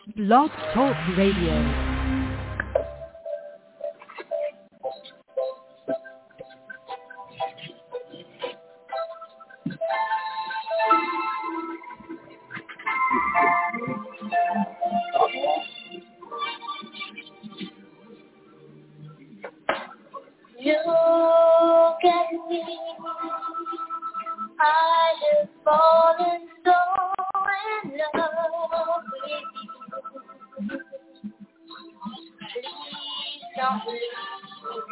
Blog Talk Radio. Look at me, I have fallen so in love with you. Please don't leave,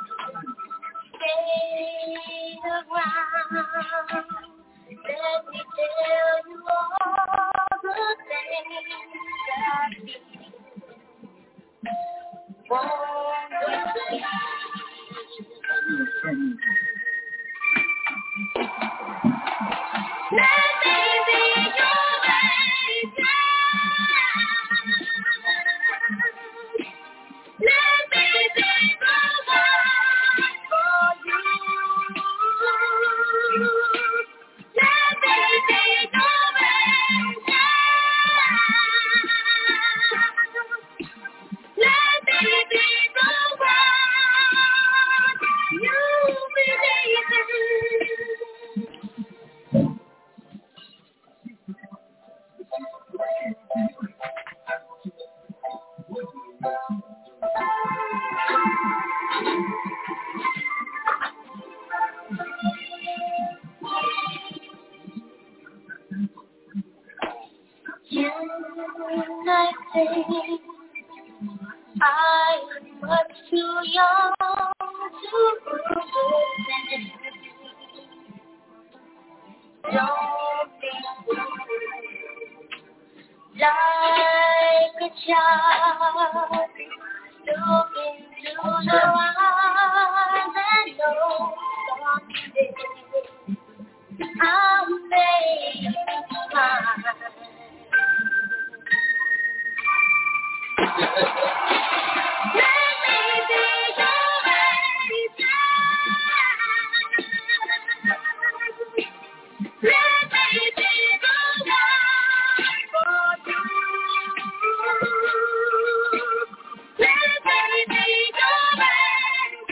stay around. Let me tell you all the things that I feel. Won't you please? Let me be your baby. Let me be the one for you. Let me be your baby. Let me be the one you believe in. I think I am much too young to understand. Don't be like a child. Look into the eyes and know someday I'll make you smile. Let me be your baby. Let me be the one for you. Let me be your baby.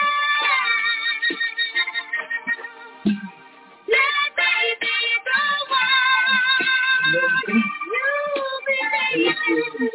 Let me be the one you believe in.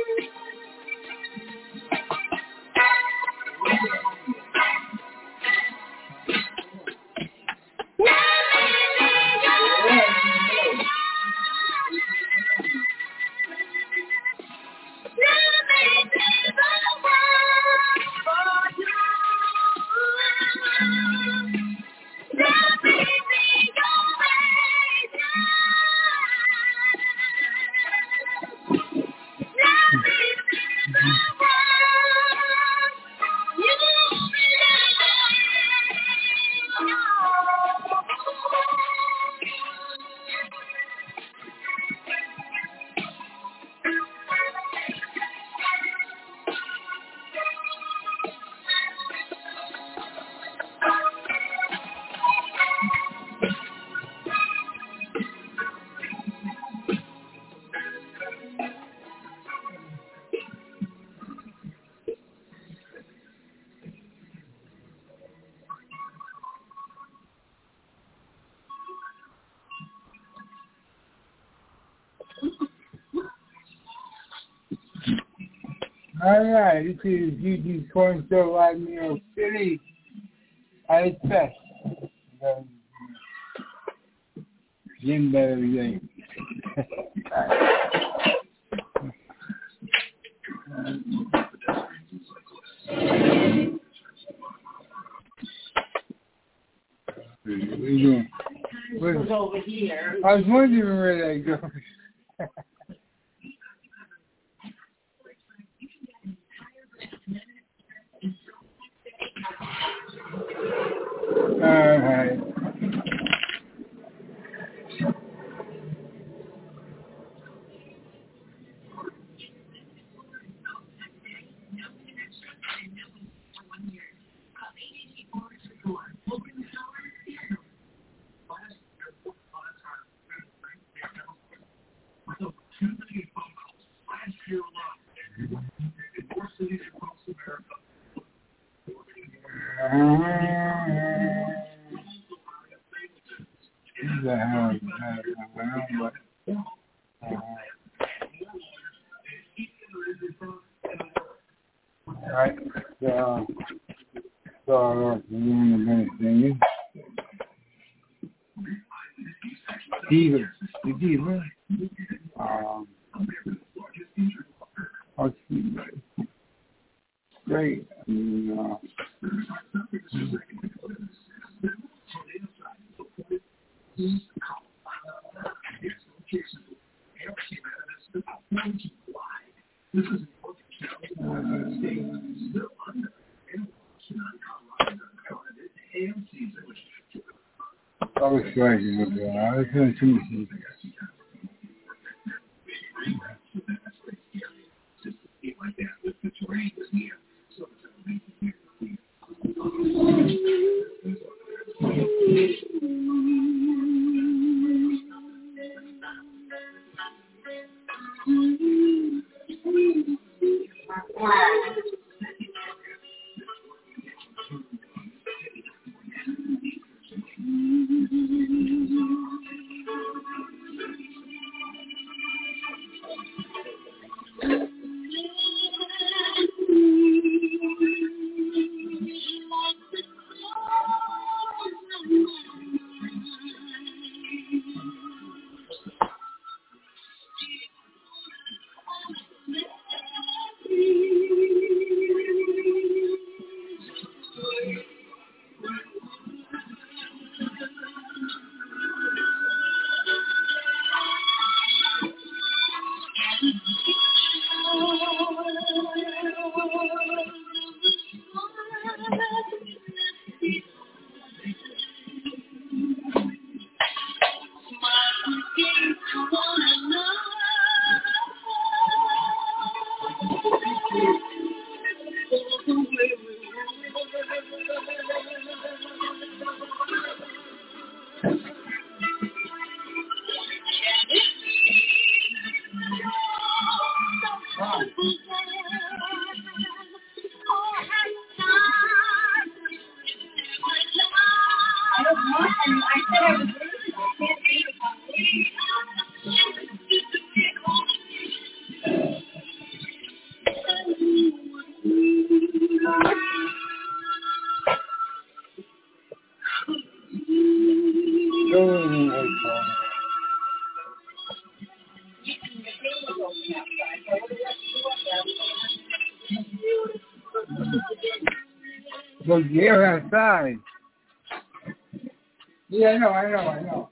All right, this is GG Corn Show live in New York City at its best. Jim better everything. What are you doing? Who's over here? I was wondering where that goes. All right. Diva. Great. I was striking with that. I was going to see. Well, yeah, outside. Yeah, I know.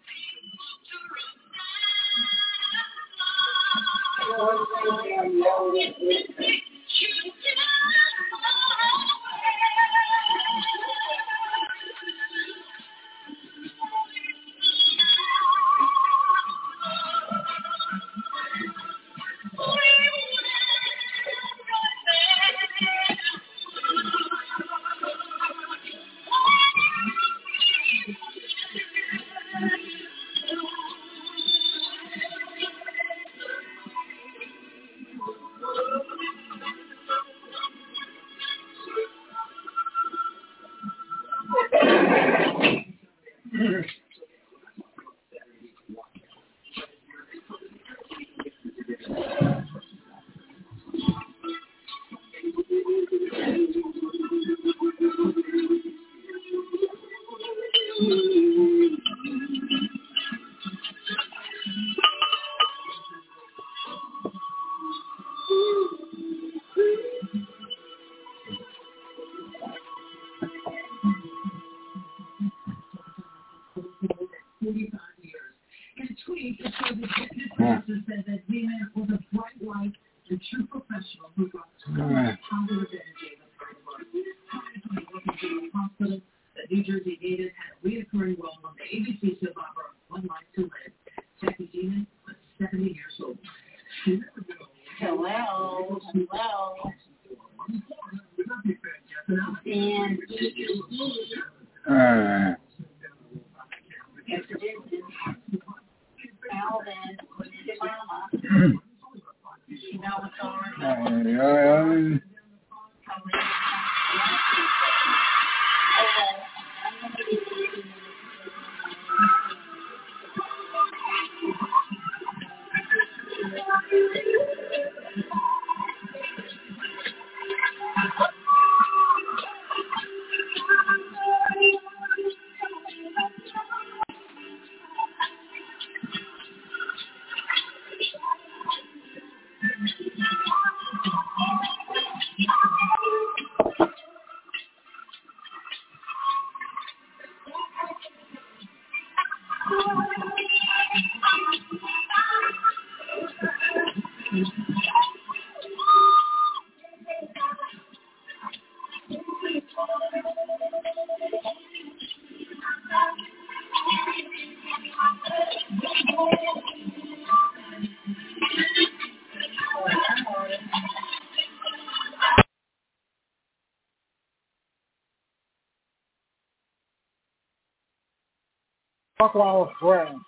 Fuck our friends.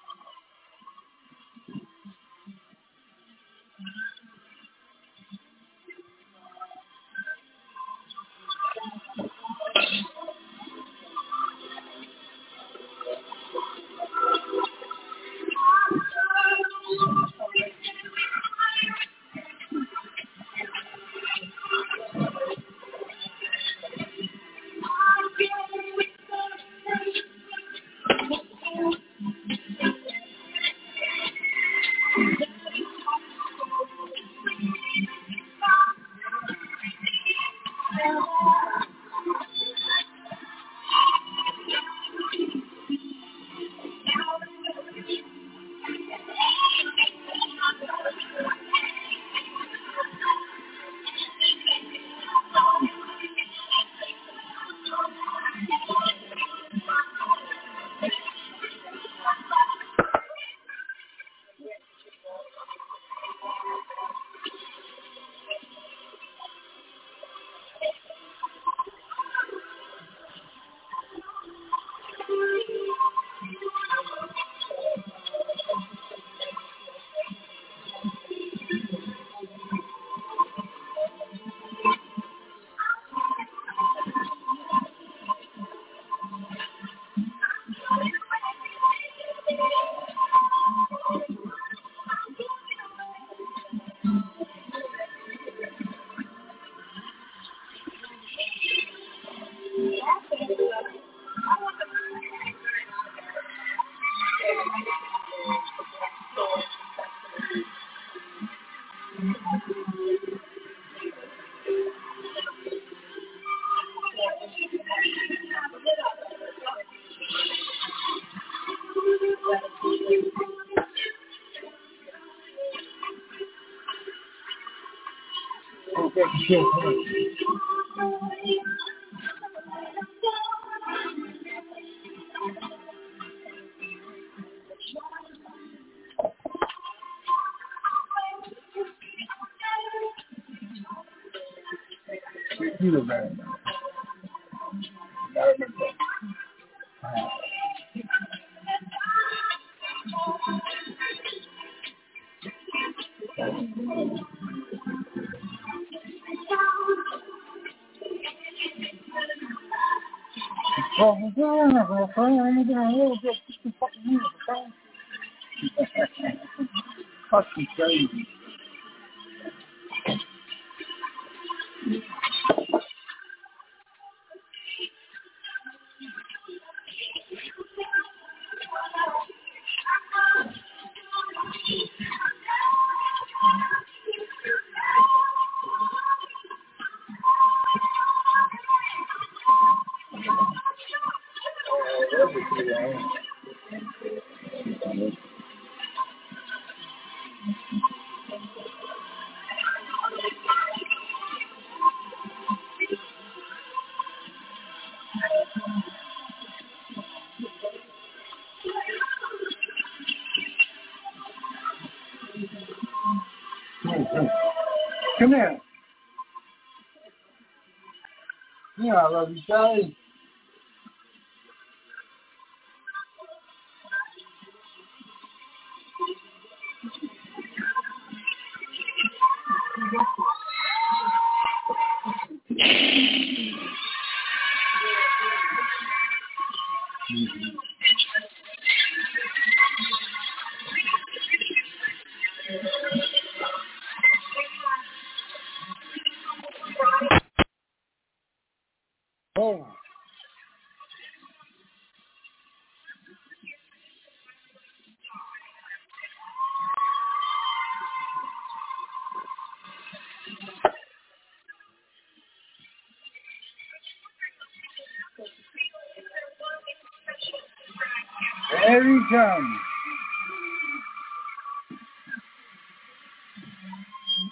You look bad. Fucking crazy. Come here. Yeah, I love you, Charlie. Oh. There he comes.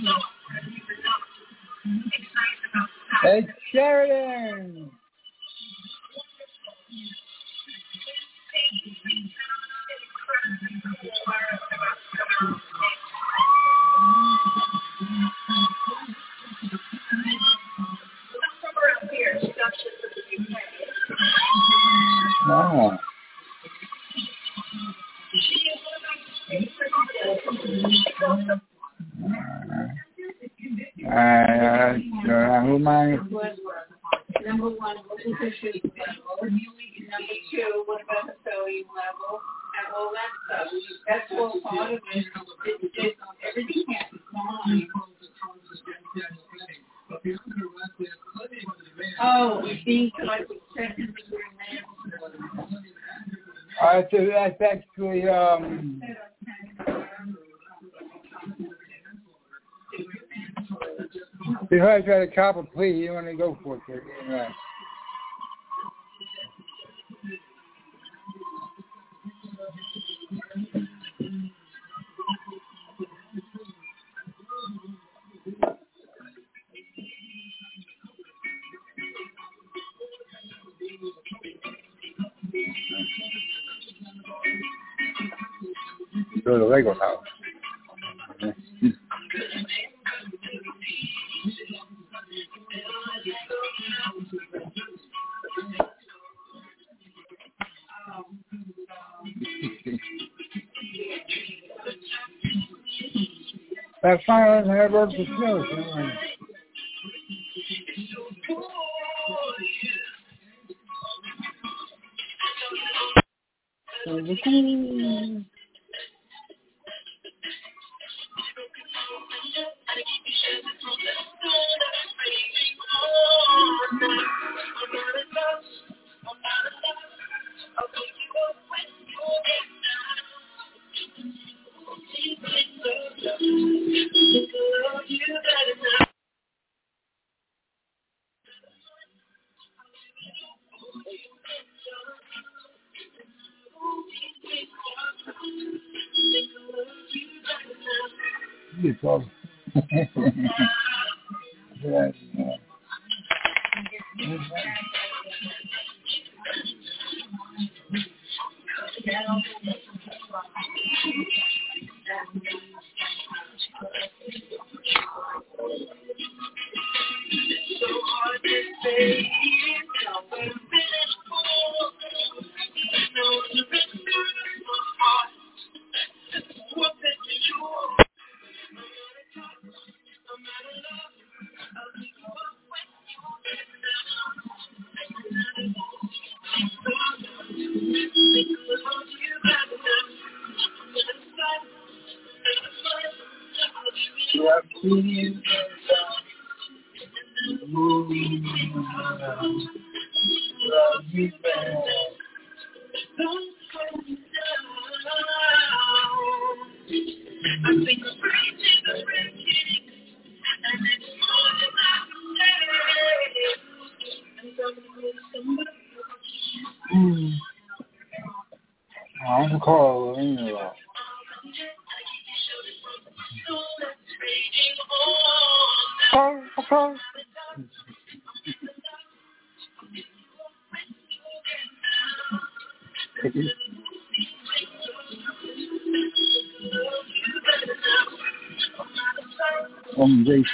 It's Sheridan. Oh. Who am I? Number one, what is the sugar level? Number two, what about the sodium level? And all that stuff. That's all part of it. Everything has to be fine. Oh, being collected second degree man. So that's actually, before I try to cop a plea, you want to go for it. Anyway. Go to the Lego house. That's fine. I work the snow. I'm call anyway. Jason.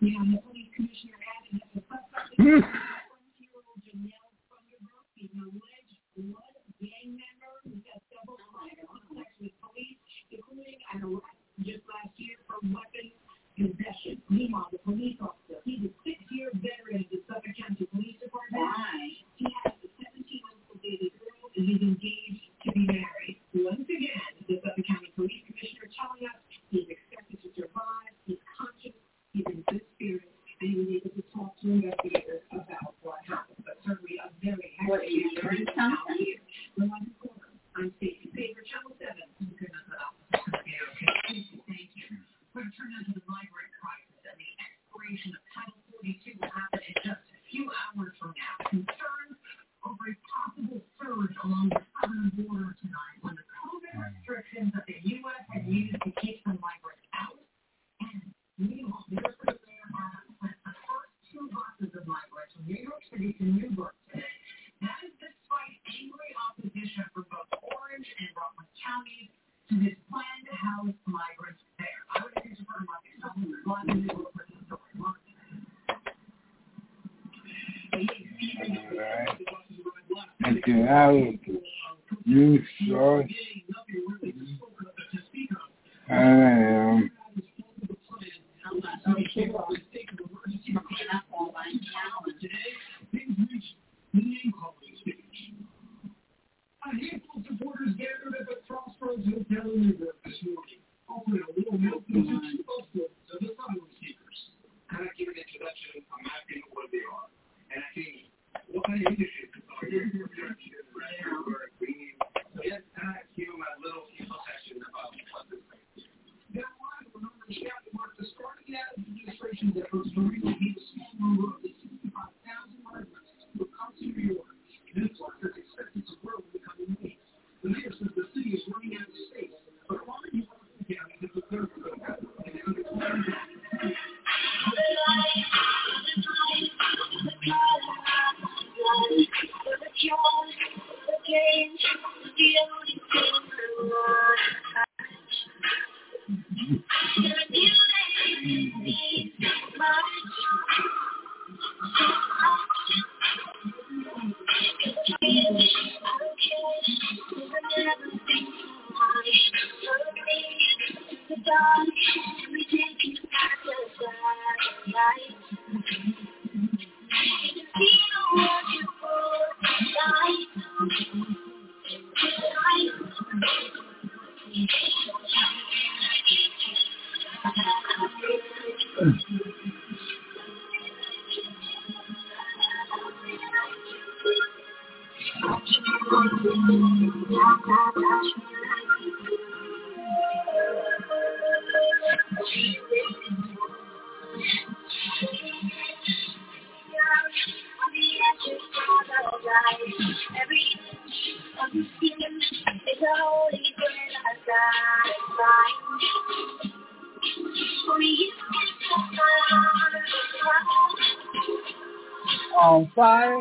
On fire.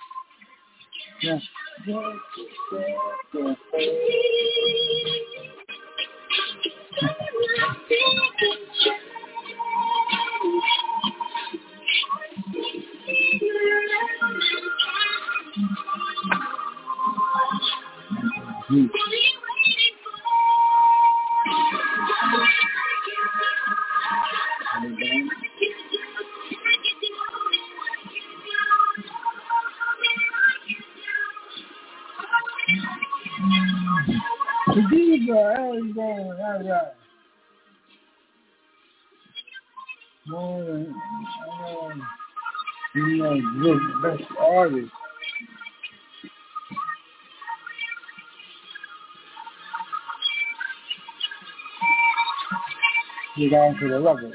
Yeah. Best artist. Get on to the level.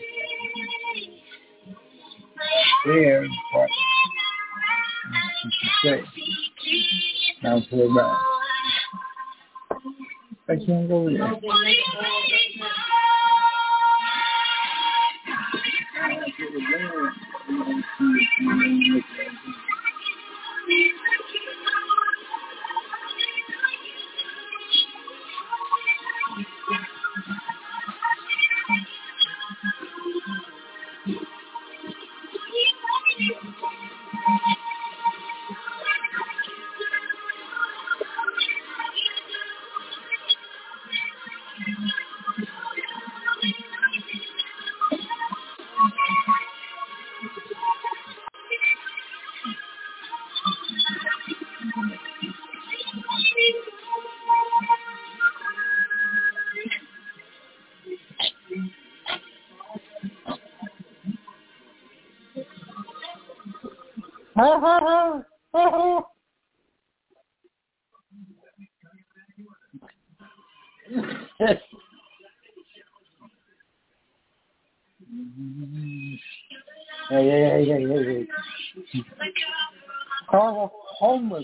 There, but Great. Now pull it back. I can't go there. Hey. Oh, homeless.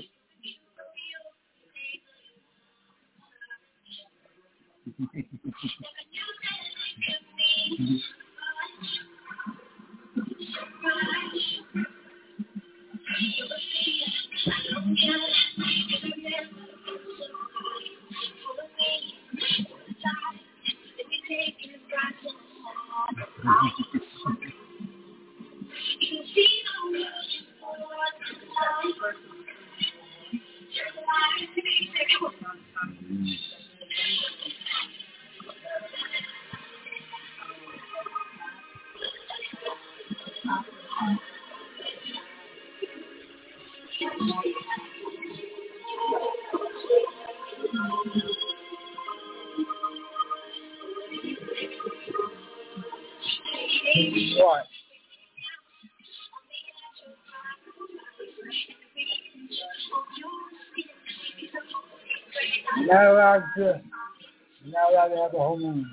What? Not allowed to have a whole moon.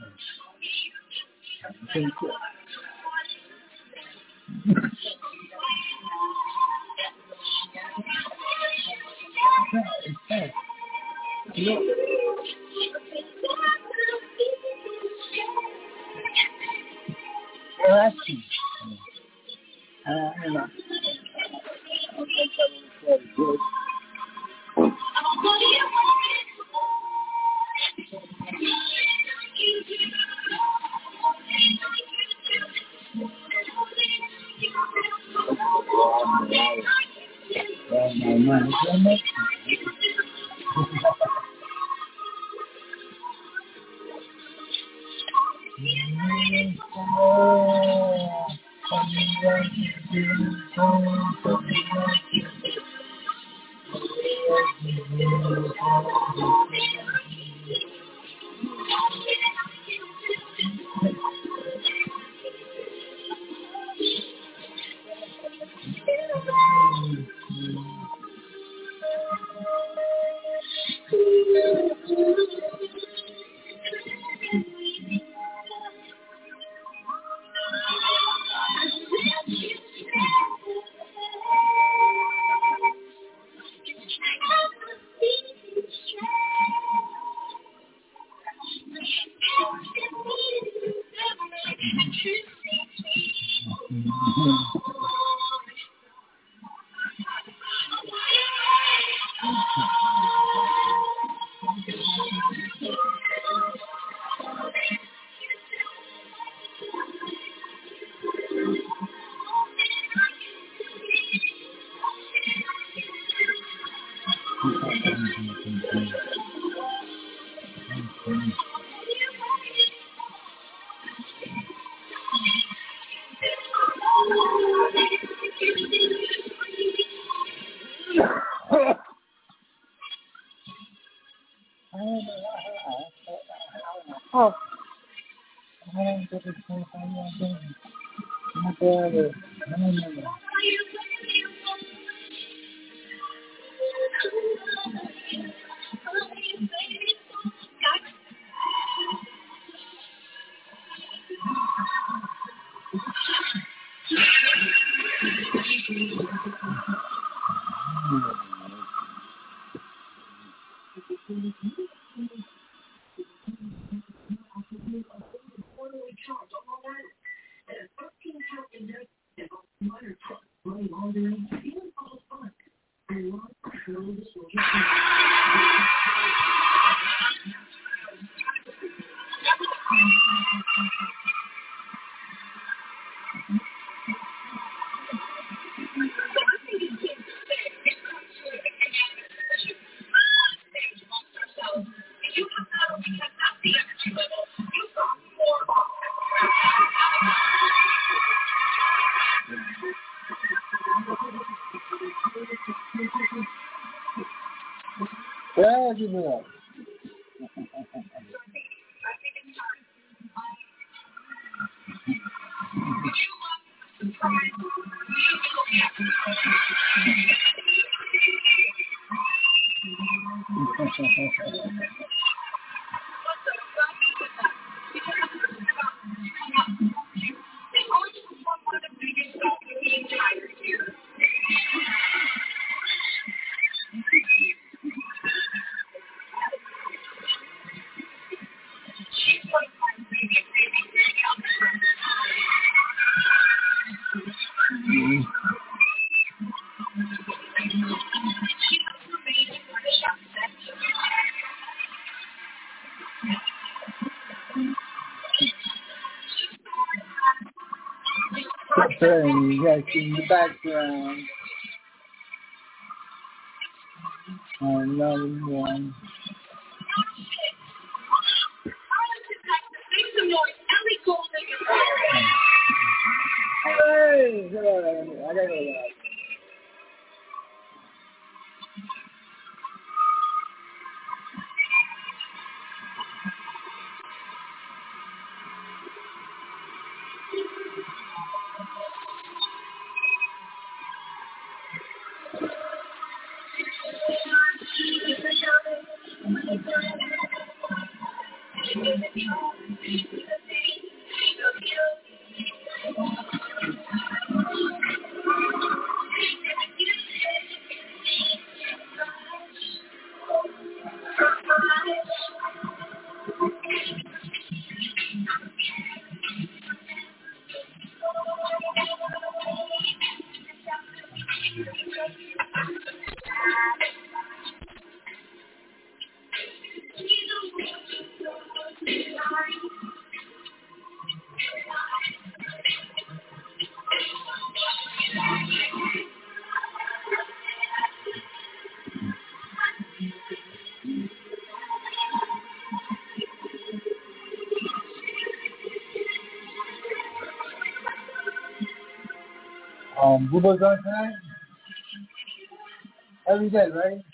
Yeah, give me that. You guys in the background. Another one. Hey, I gotta go live. Bubba's on tonight? Every day, right?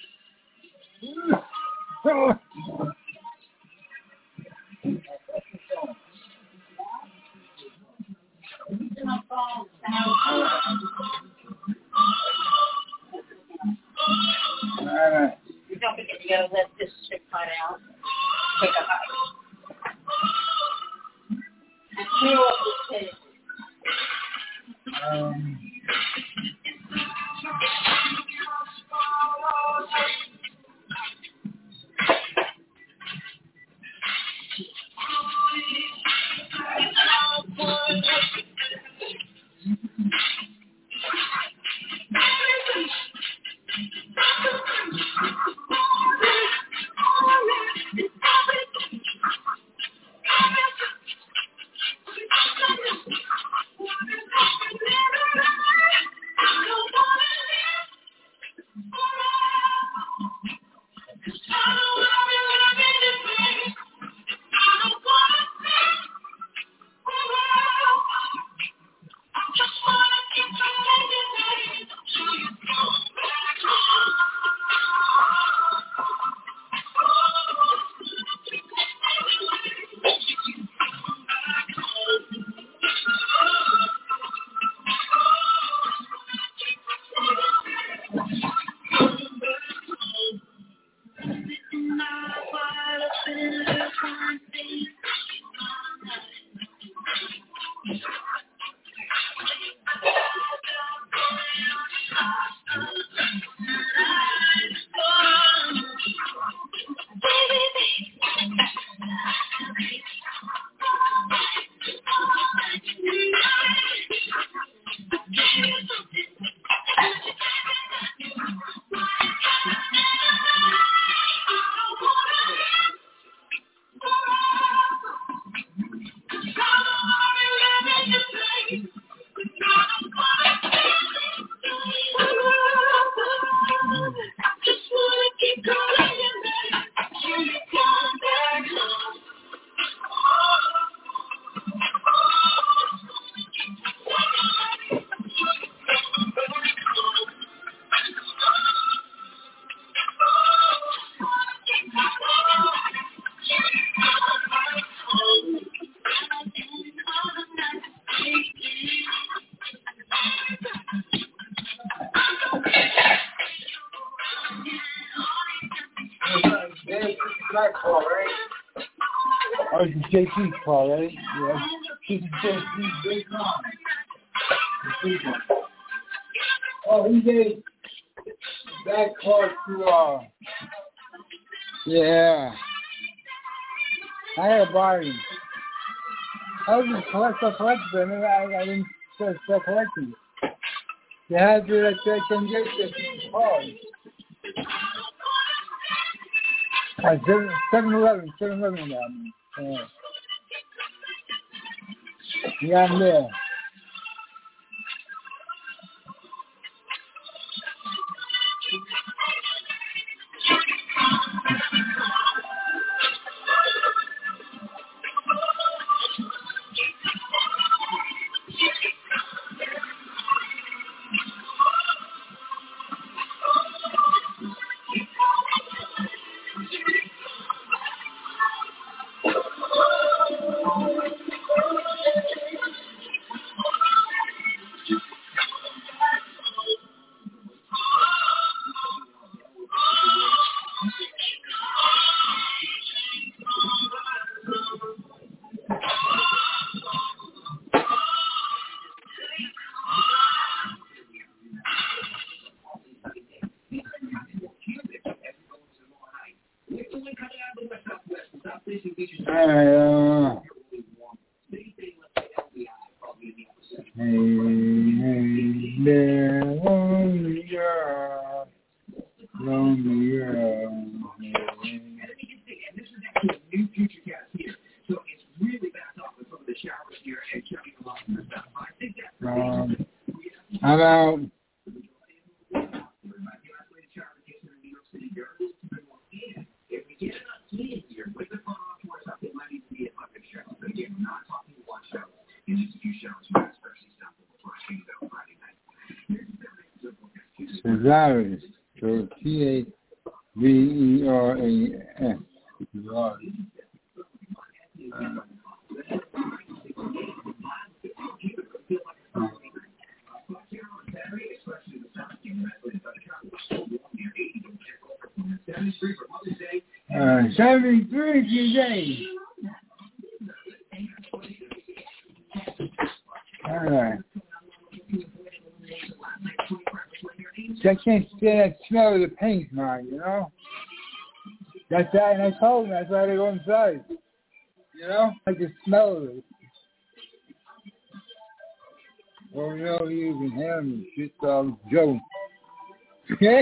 Alright. Don't forget, you gotta let this chick cut out. Take a hike. And feel what we take. wanna keep calling you back. Till you come back home. Oh, it's JP's call, right? Yeah. This is JP's big call. Oh, he gave that call to, yeah. I had a body. I was just collecting, and I didn't start collecting. They had to, like, they can get this call. 7-Eleven now. Yeah, I'm there. I'm out. Cesaris. So T-A-V-E-R-A-S. All right, 73 today. All right. I can't stand that smell of the paint, man, you know? That's that, and I told him that's why they go inside. You know? I can smell of it. Oh, no, you can hear me. Shit, Joe. Hey.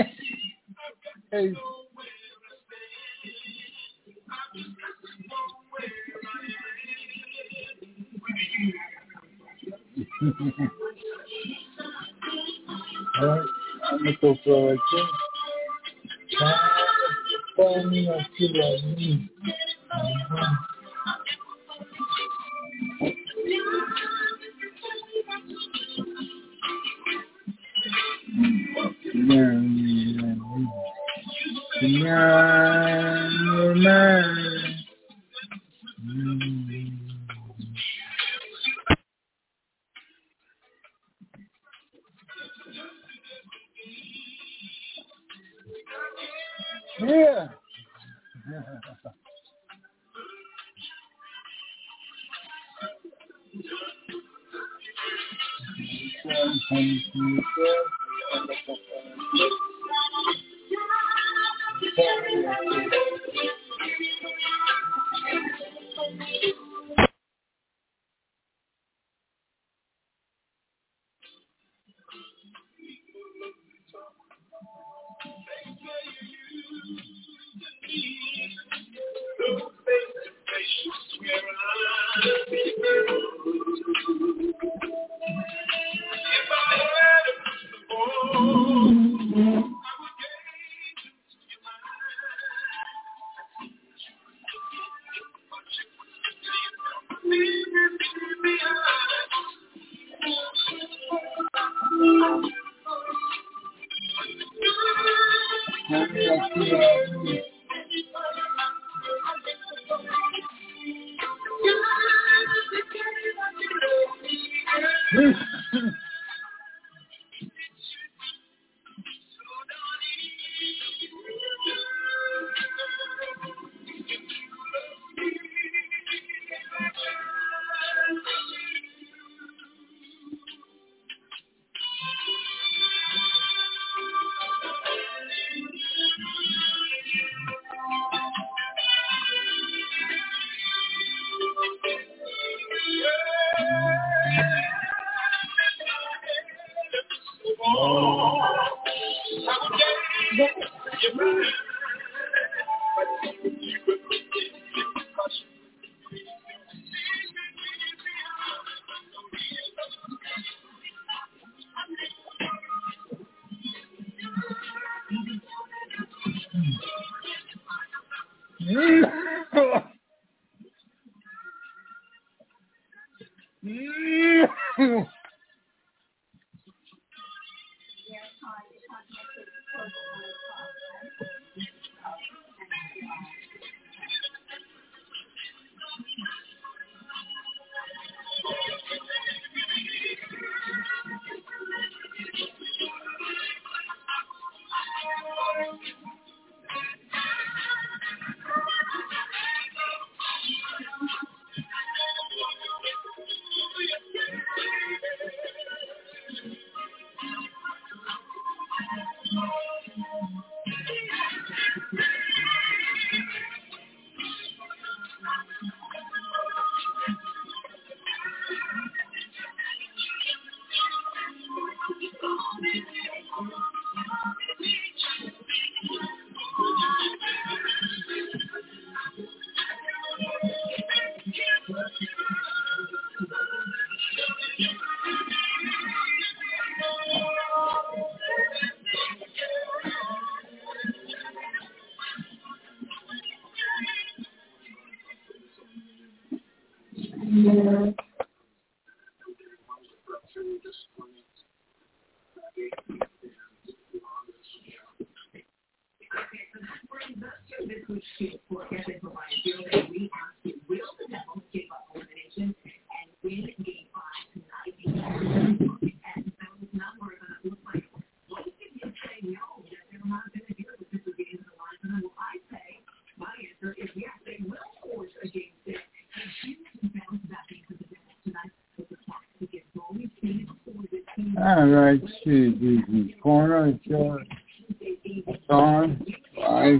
Alright, I'm gonna go for it. Yeah. All right, see, corner, on, 5.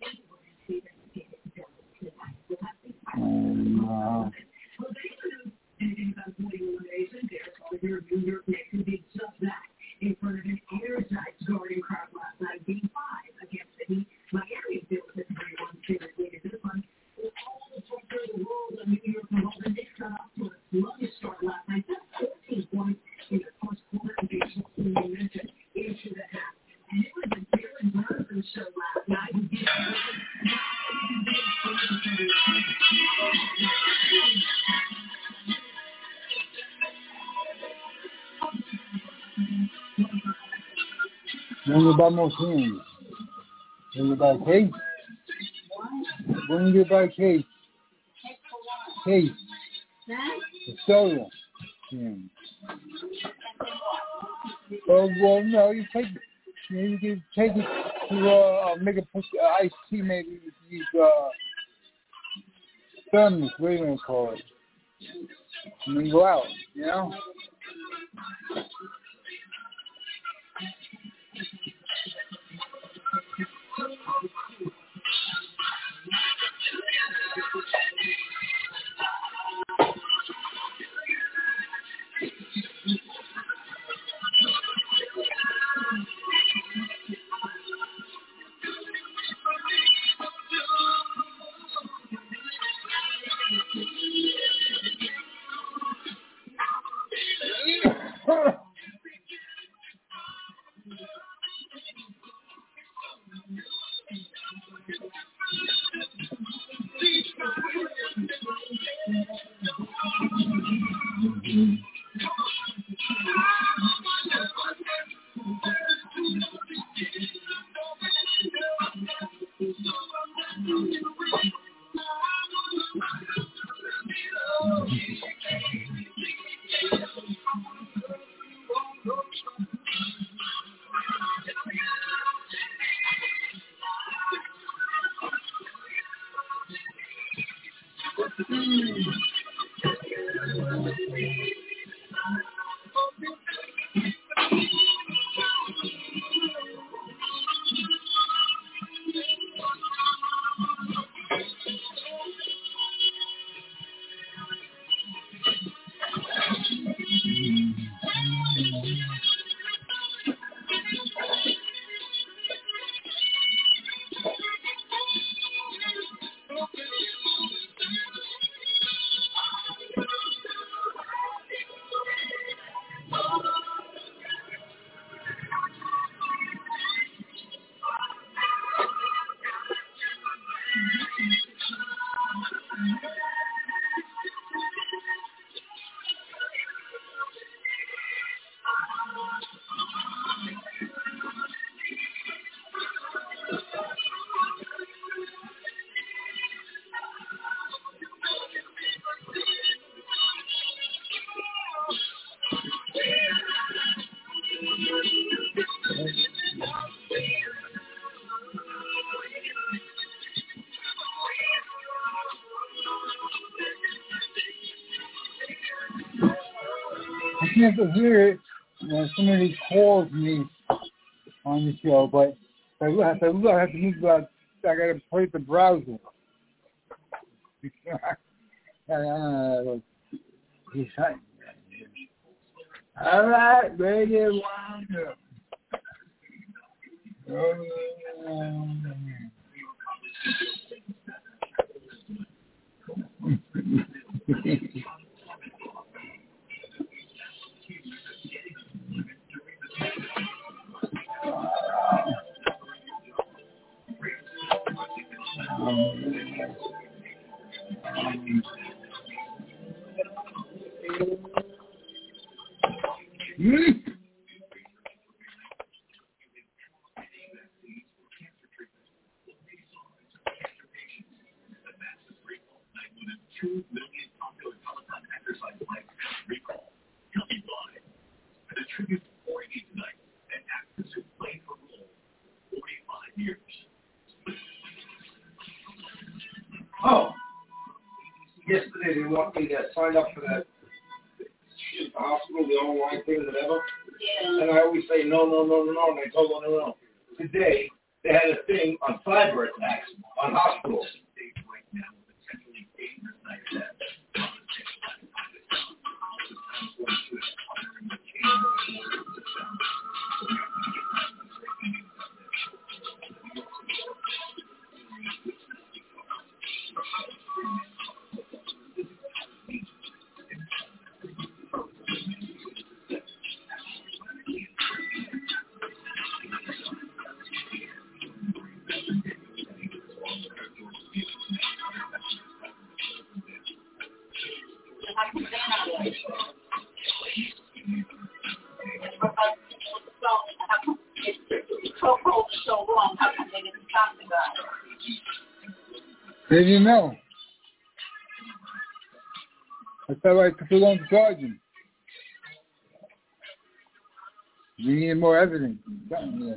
Bring about more things. Bring about cake. Bring about cake. Cake. The soda. Yeah. Well, no, you can take it to make a iced tea. Maybe use thermos. What are you gonna call it? And then go out. You know. I can't hear it when somebody calls me on the show, but if I have to move I gotta play the browser. All right, Radio Wonder. Oh, yesterday they want me to sign up for that shit, the hospital, the online thing, whatever. Yeah. And I always say no, and they told me no. Today, they had a thing on cyber attacks on hospitals. They didn't know. That's why I took a long charge him. We needed more evidence. Something,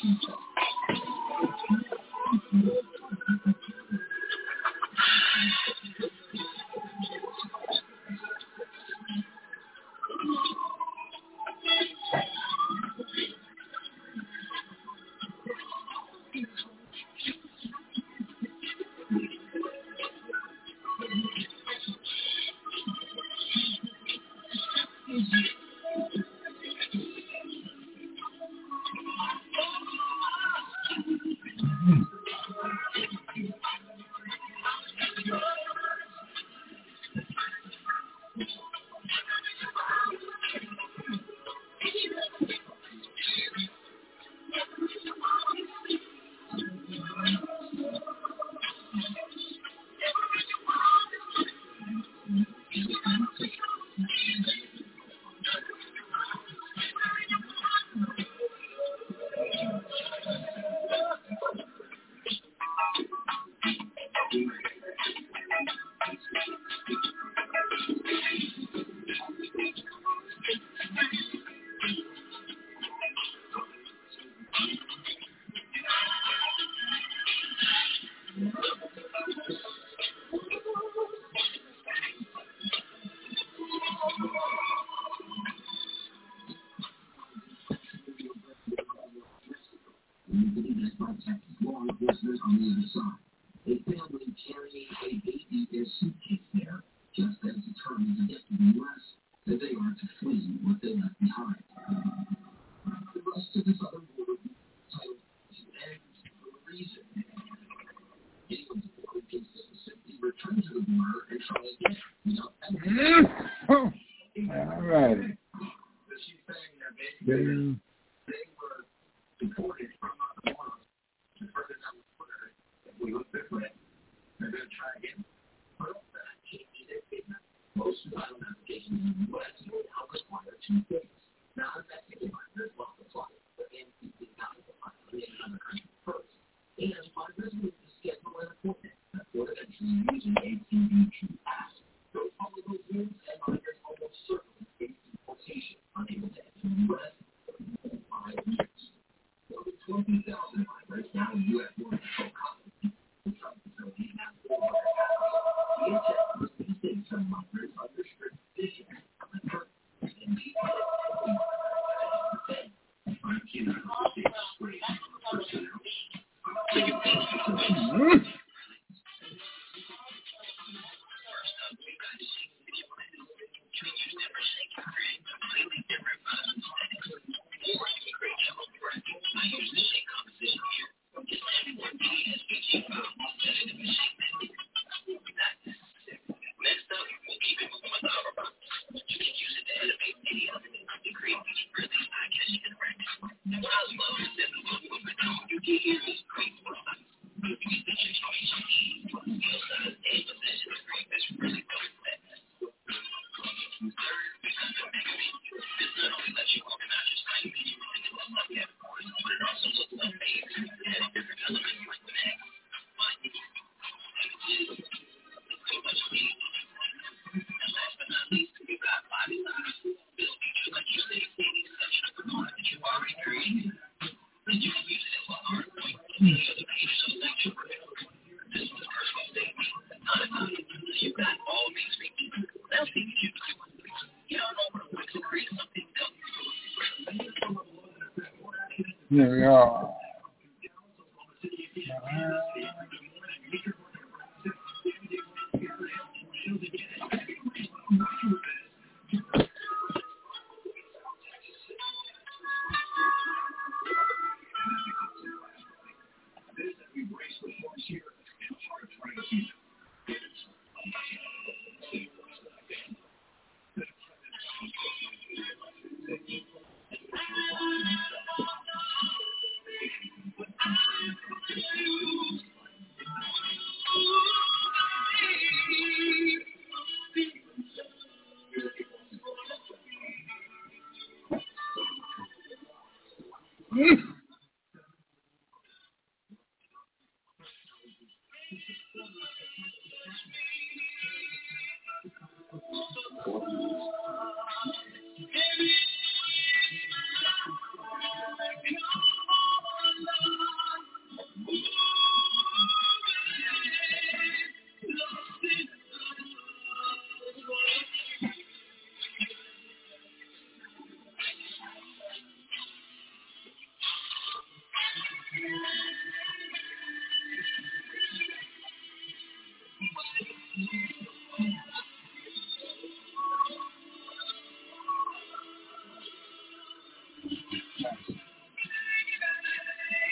There we are.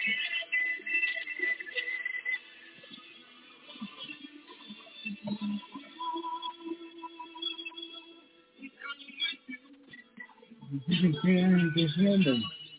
You can this number.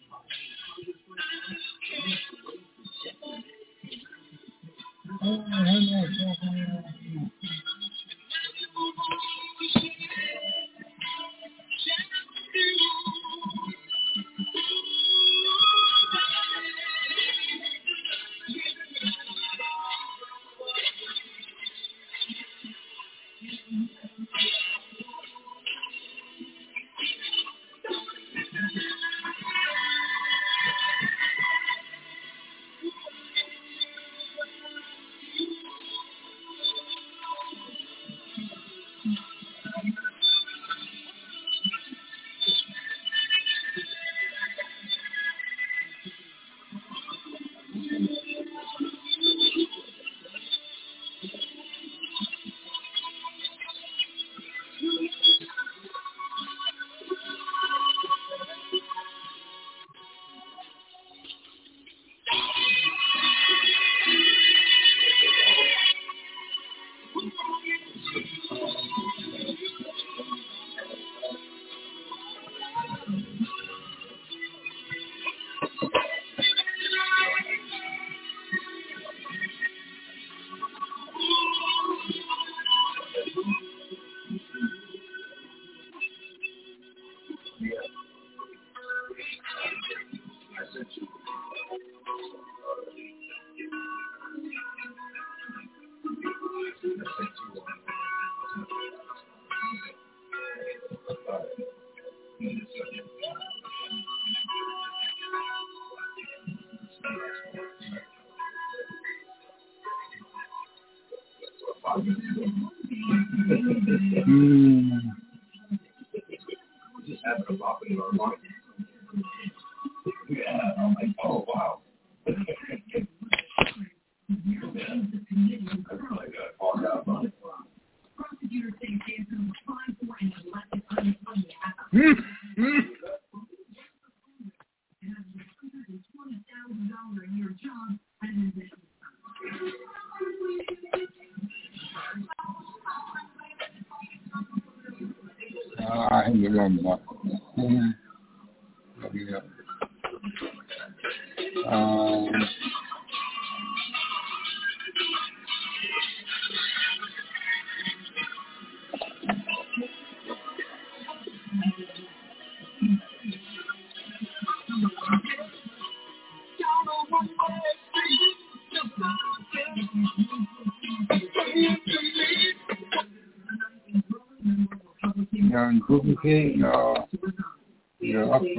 Just having a pop in our mind. Yeah, I'm like, oh wow. Prosecutors say Jansen was fined for and elected unemployment at the and has $120,000 a year job and an admission. I remember. Duplicate, you're up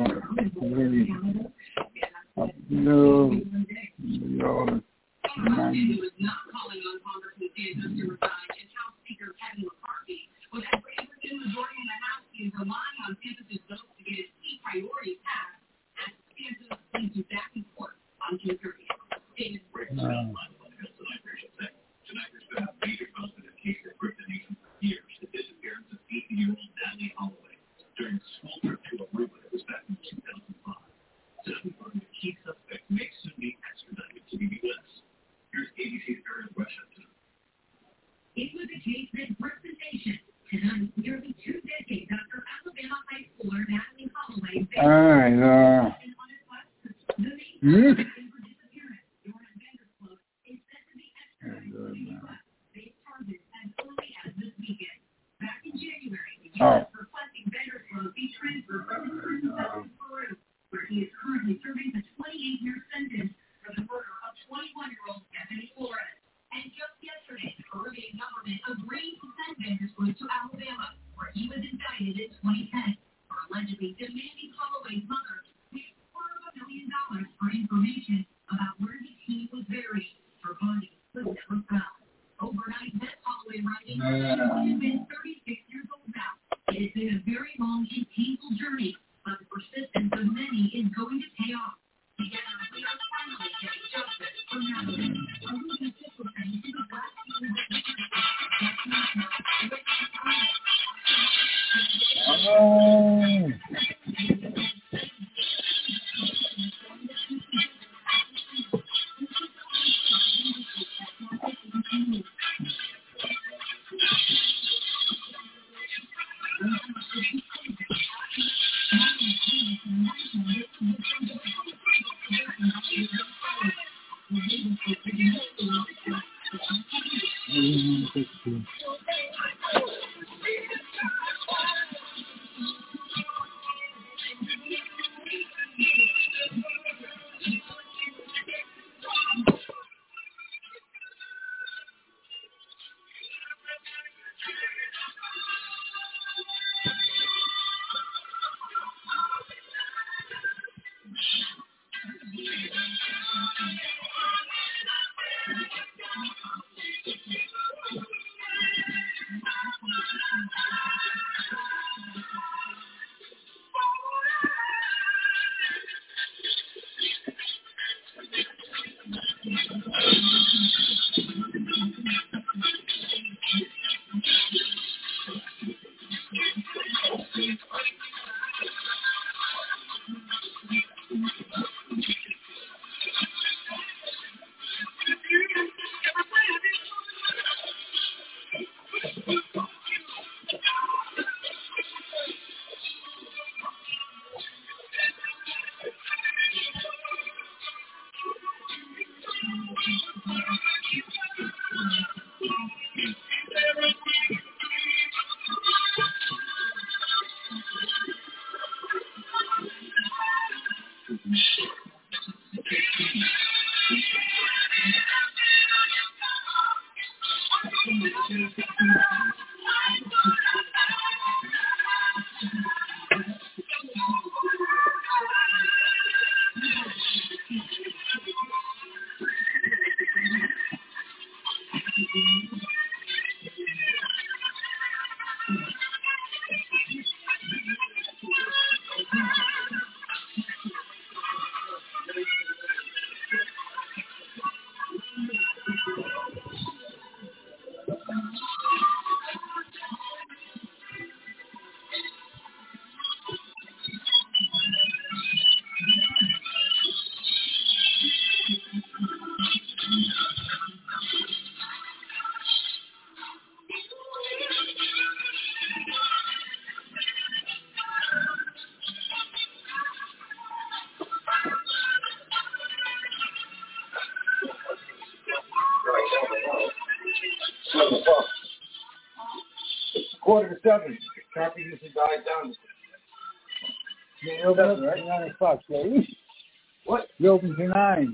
$6:45. Traffic usually dies down. You open up at 9 o'clock, Dave. What? You open to 9.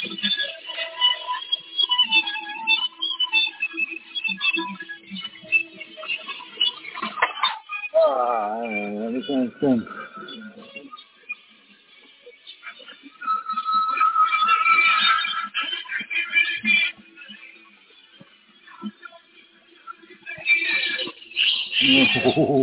Everything's good. Oh.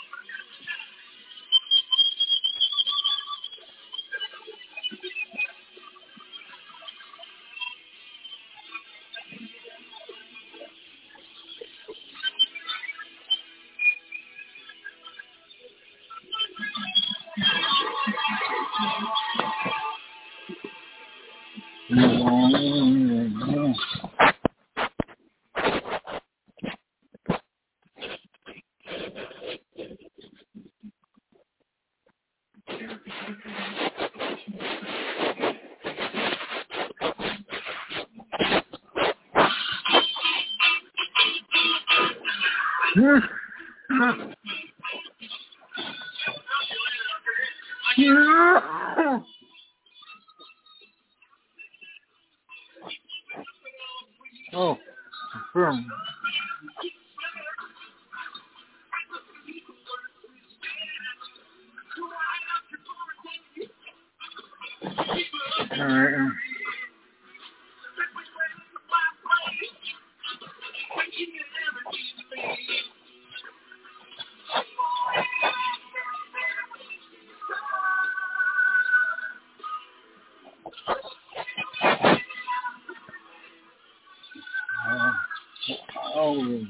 Oh, firm. All right. Oh.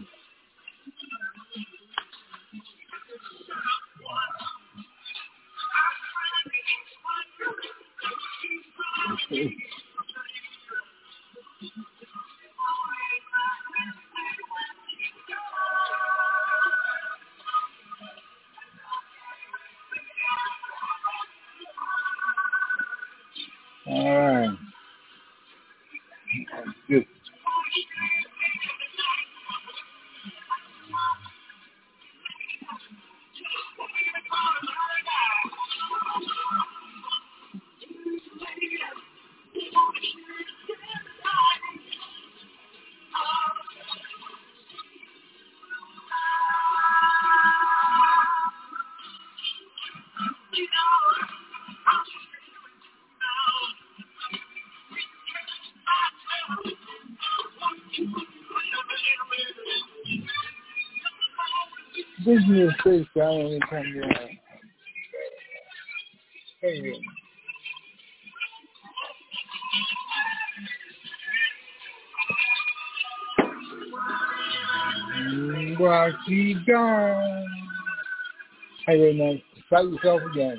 All right. Good. Business face down anytime you want. Hey. What you done? Hey, wait, man. Start yourself again.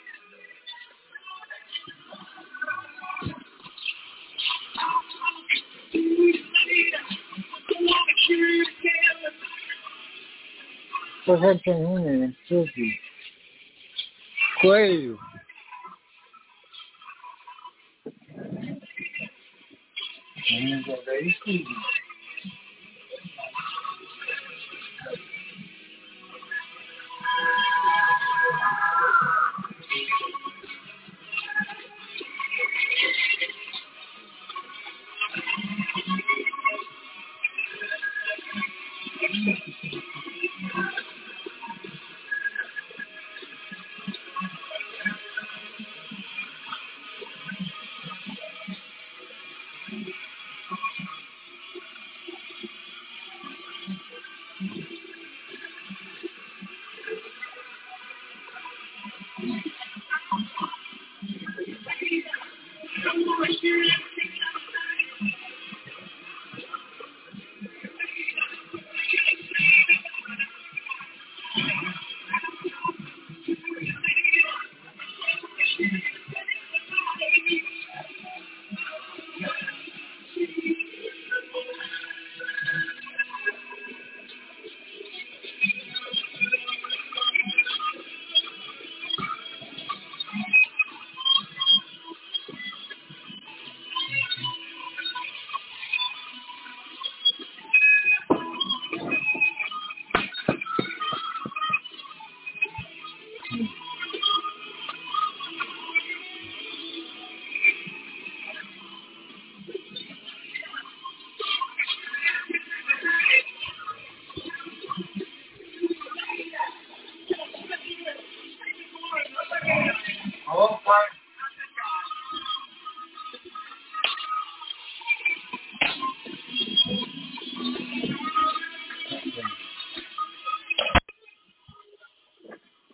What's happening here? Filthy. Crave. Very easy.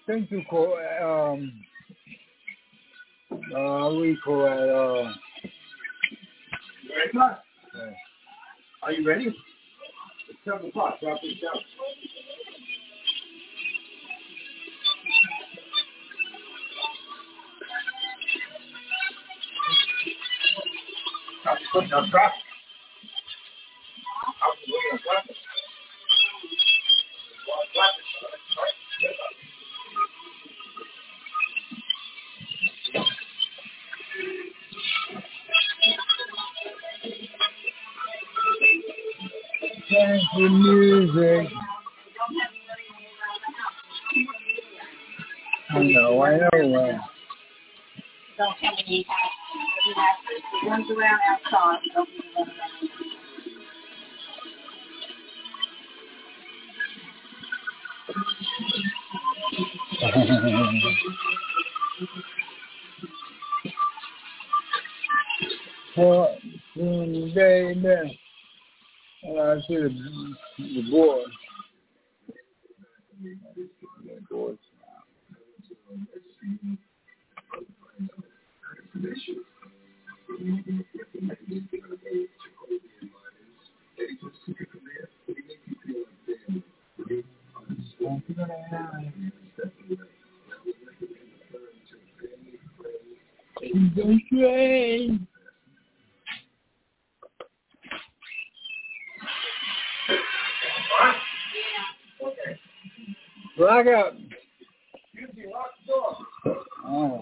think you call we call it Ready, Clark? Are you ready? It's 7 o'clock. Drop this down. Now drop it. Thank you, music. I know. Don't tell me you have to run around outside. Don't be running around. Well, baby, I see the board. Train. Lock up. Lock the door. Oh.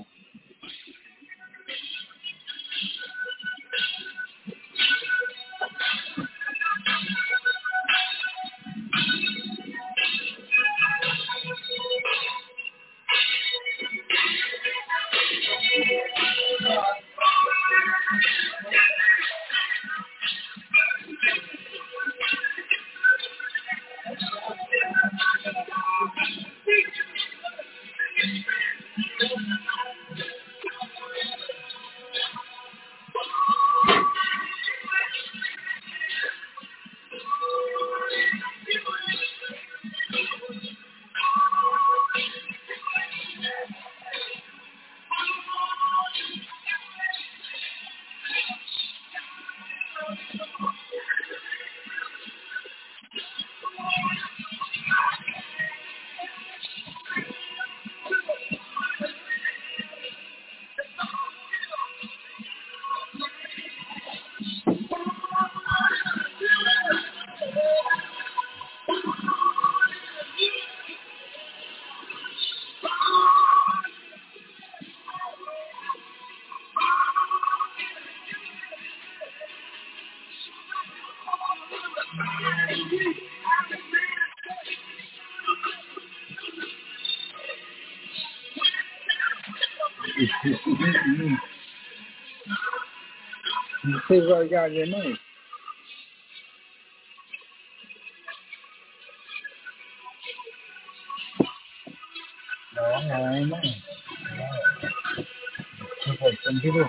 You see where I got your money. No, I ain't money. Some people.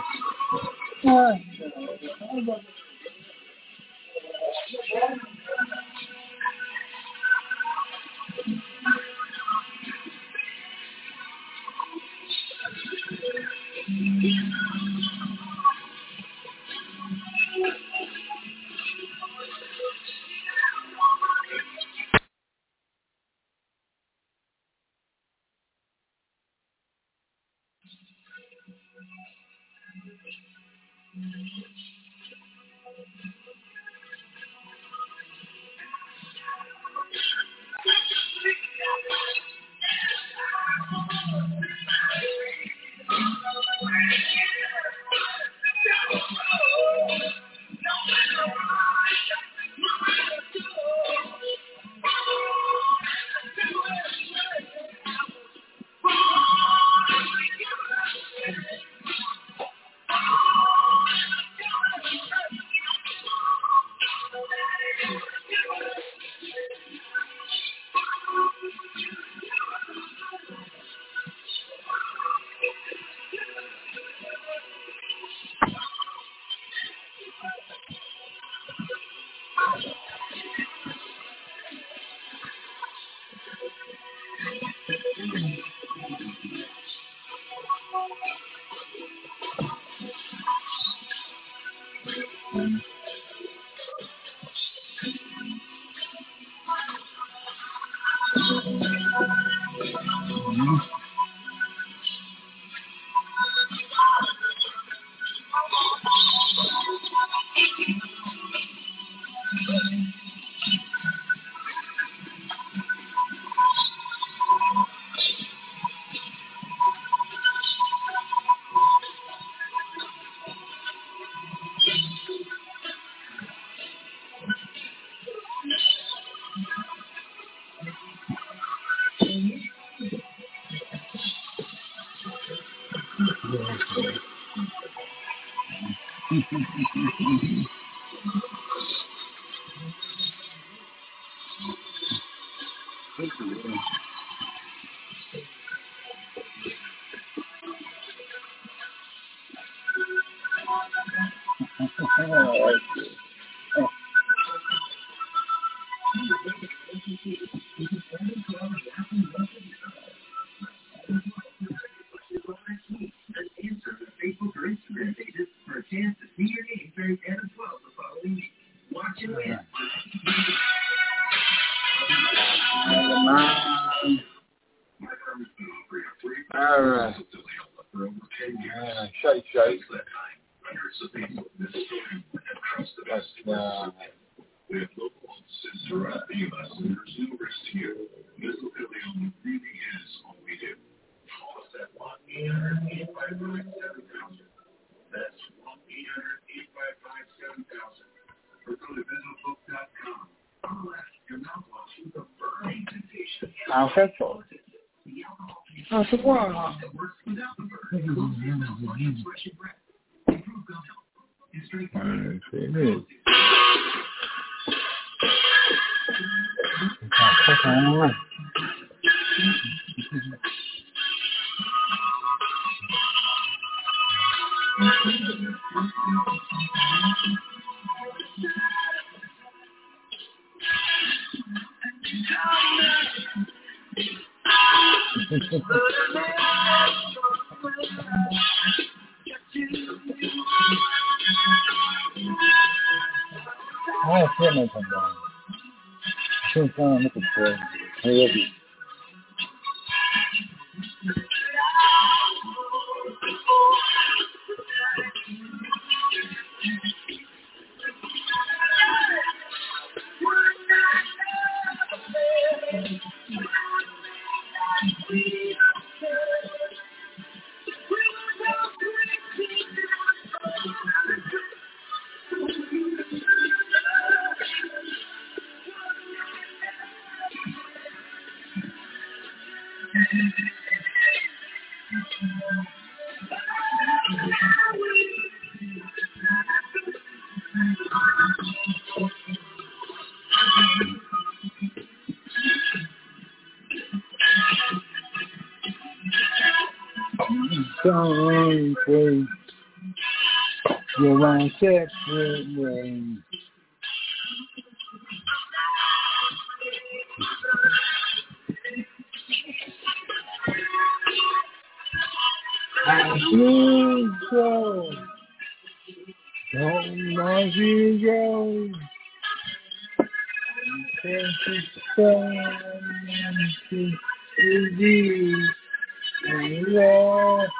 You're on separate ways. I feel so. Don't want you go. Can't you stand to be alone?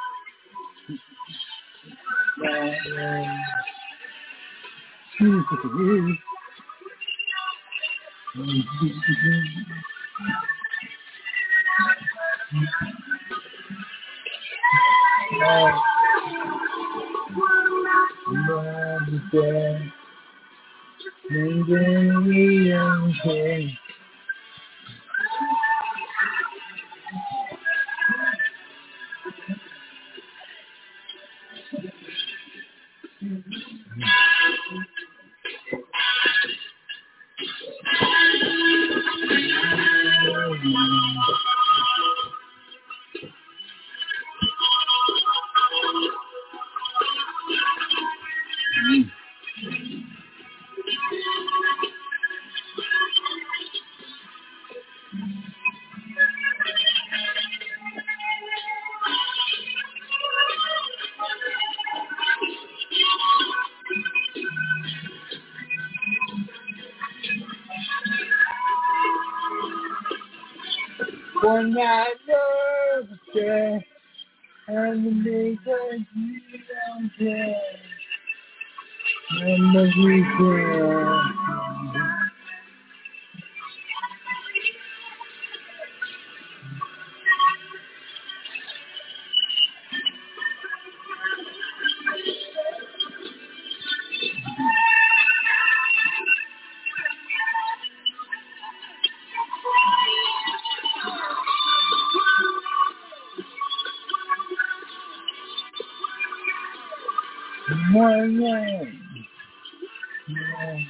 one night love affair, and the days that you don't care, and the weekend. One night. Yeah.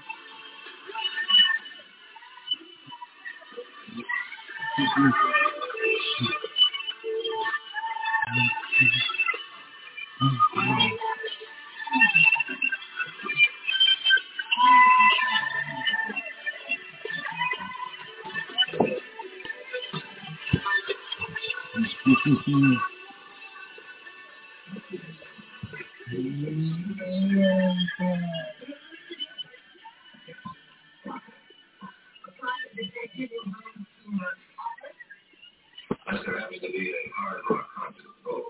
That's what happens to be a hard rock concert. Oh.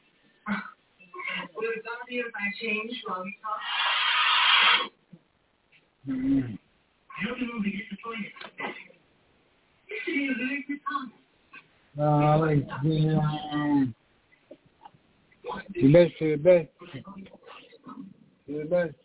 Would it bother you if I changed while we talk? You'll be moving disappointed. Yesterday, a very good comment. The best, the best. The best.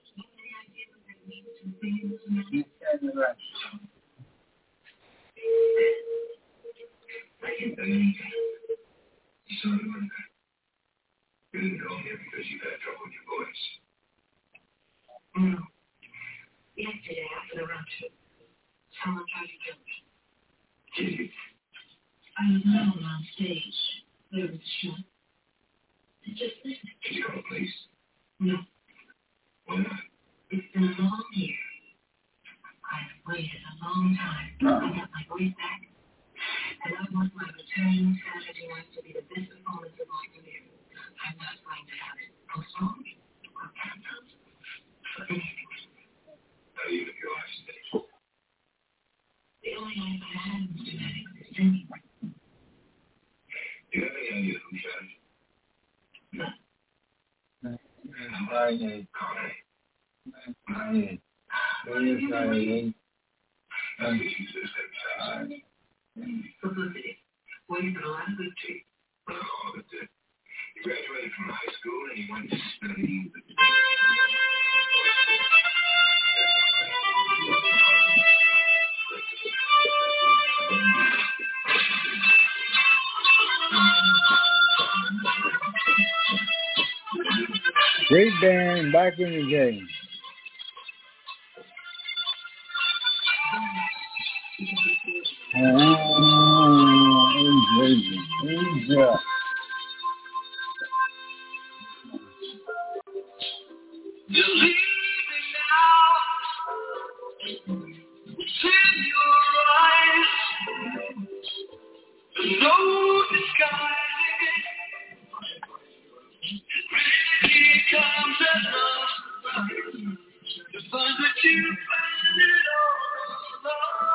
I can't tell you anything. You saw it one night. You didn't know me because you had trouble with your voice. No. Yesterday, after the rupture, someone tried to kill me. Did you? I was alone on stage. There was a shot. I just listened. Did you call the police? No. Why not? It's been a long year. I've waited a long time to get my voice back. And I want my return Saturday night to be the best performance of my career. I'm not going to have it postponed or canceled for anything. Not even if you're on stage. The only life I had was dramatic singing. Do you have any idea who shot it? No. Friday. Friday. Friday. That's what she says every time. Publicity. Waiting for a lot of victory. Oh, but you graduated from high school and you went to study. Great band back in the day. Asia. You're leaving now. In your eyes. No disguising it. Really comes at last. To find that you found it all alone.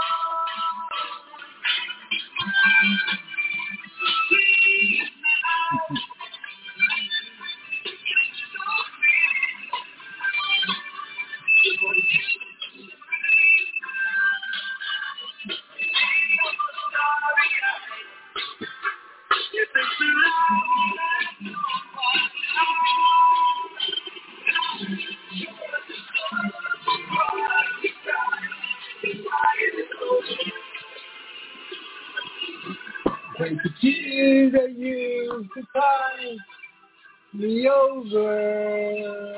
Take the tears that used to tie me over.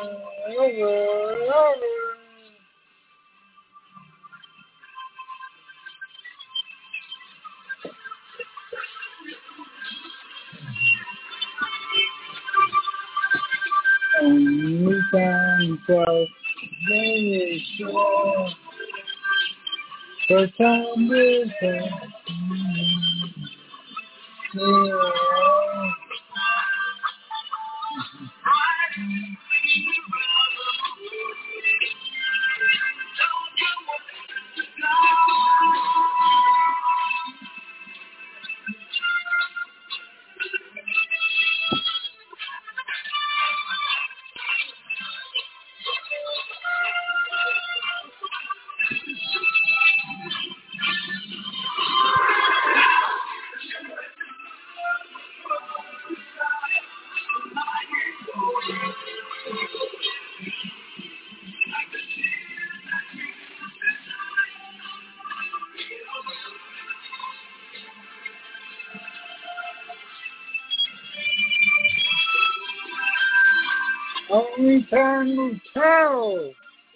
And we found ourselves very sure. For time with us. Only time will tell.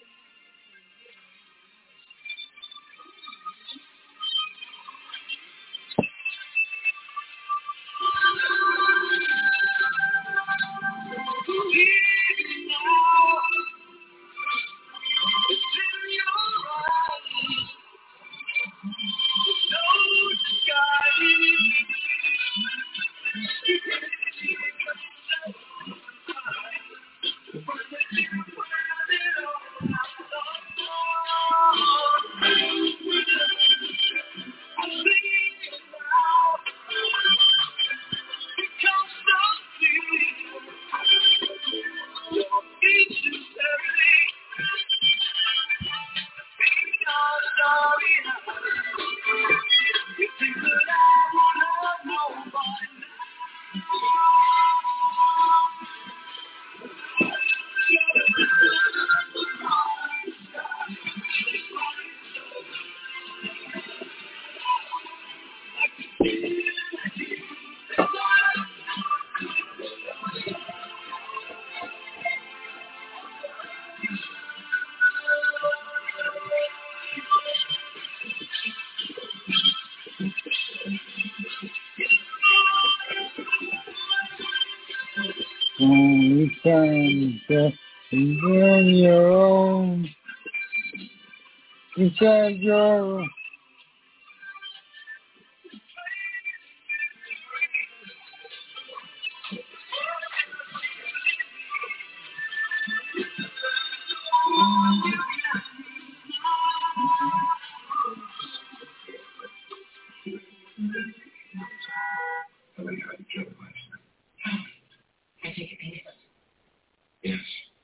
Only time to be on your own. Because you're Yes.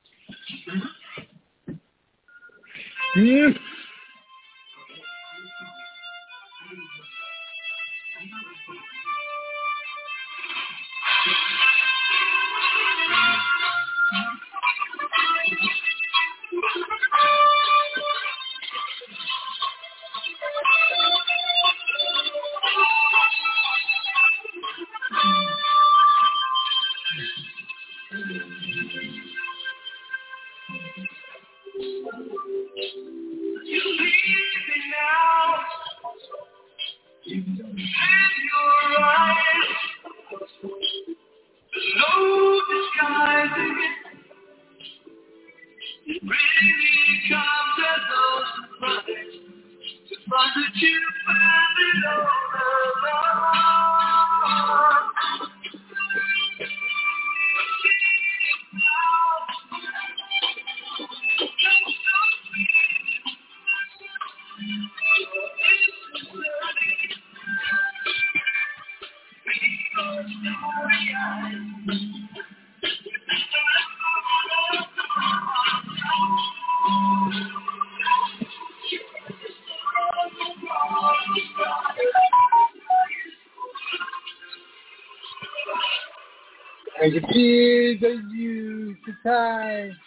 I can feel the youth of time.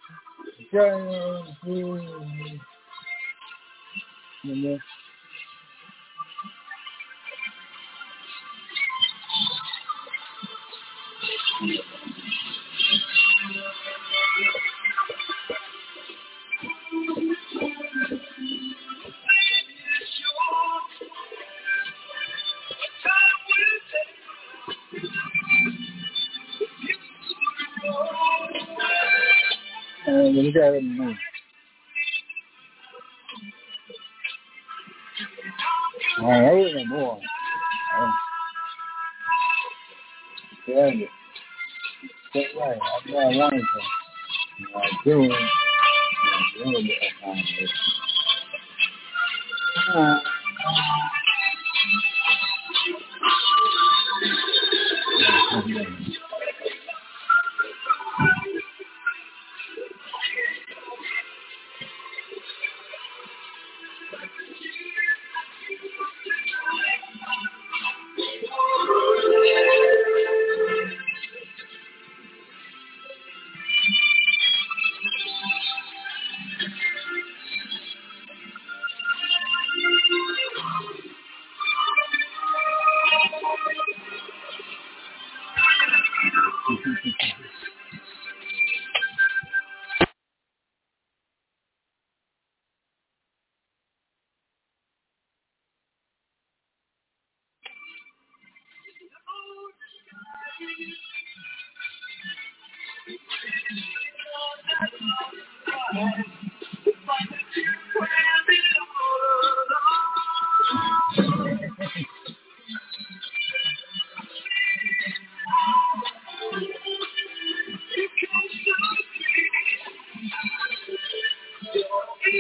Let me go ahead and move. I don't know more. Yeah, that's right. I'm not lying to I'm doing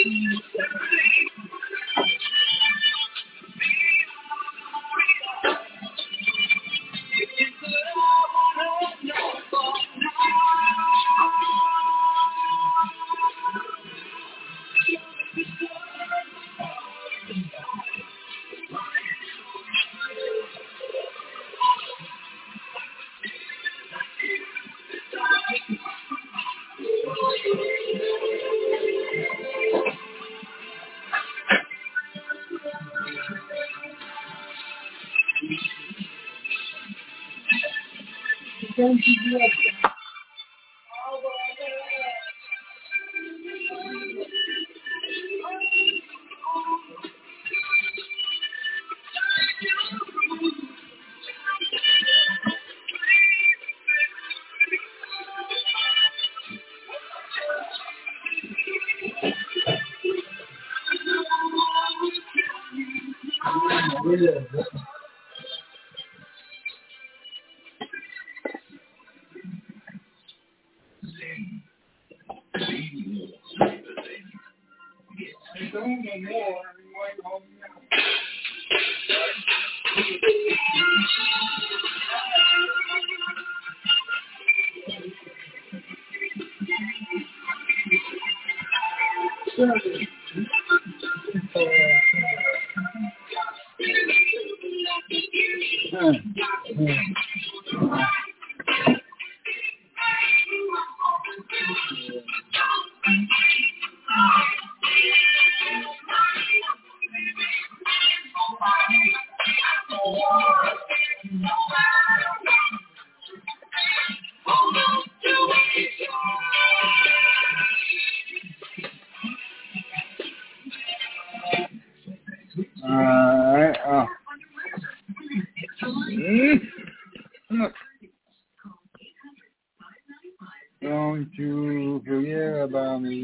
Don't you forget about me.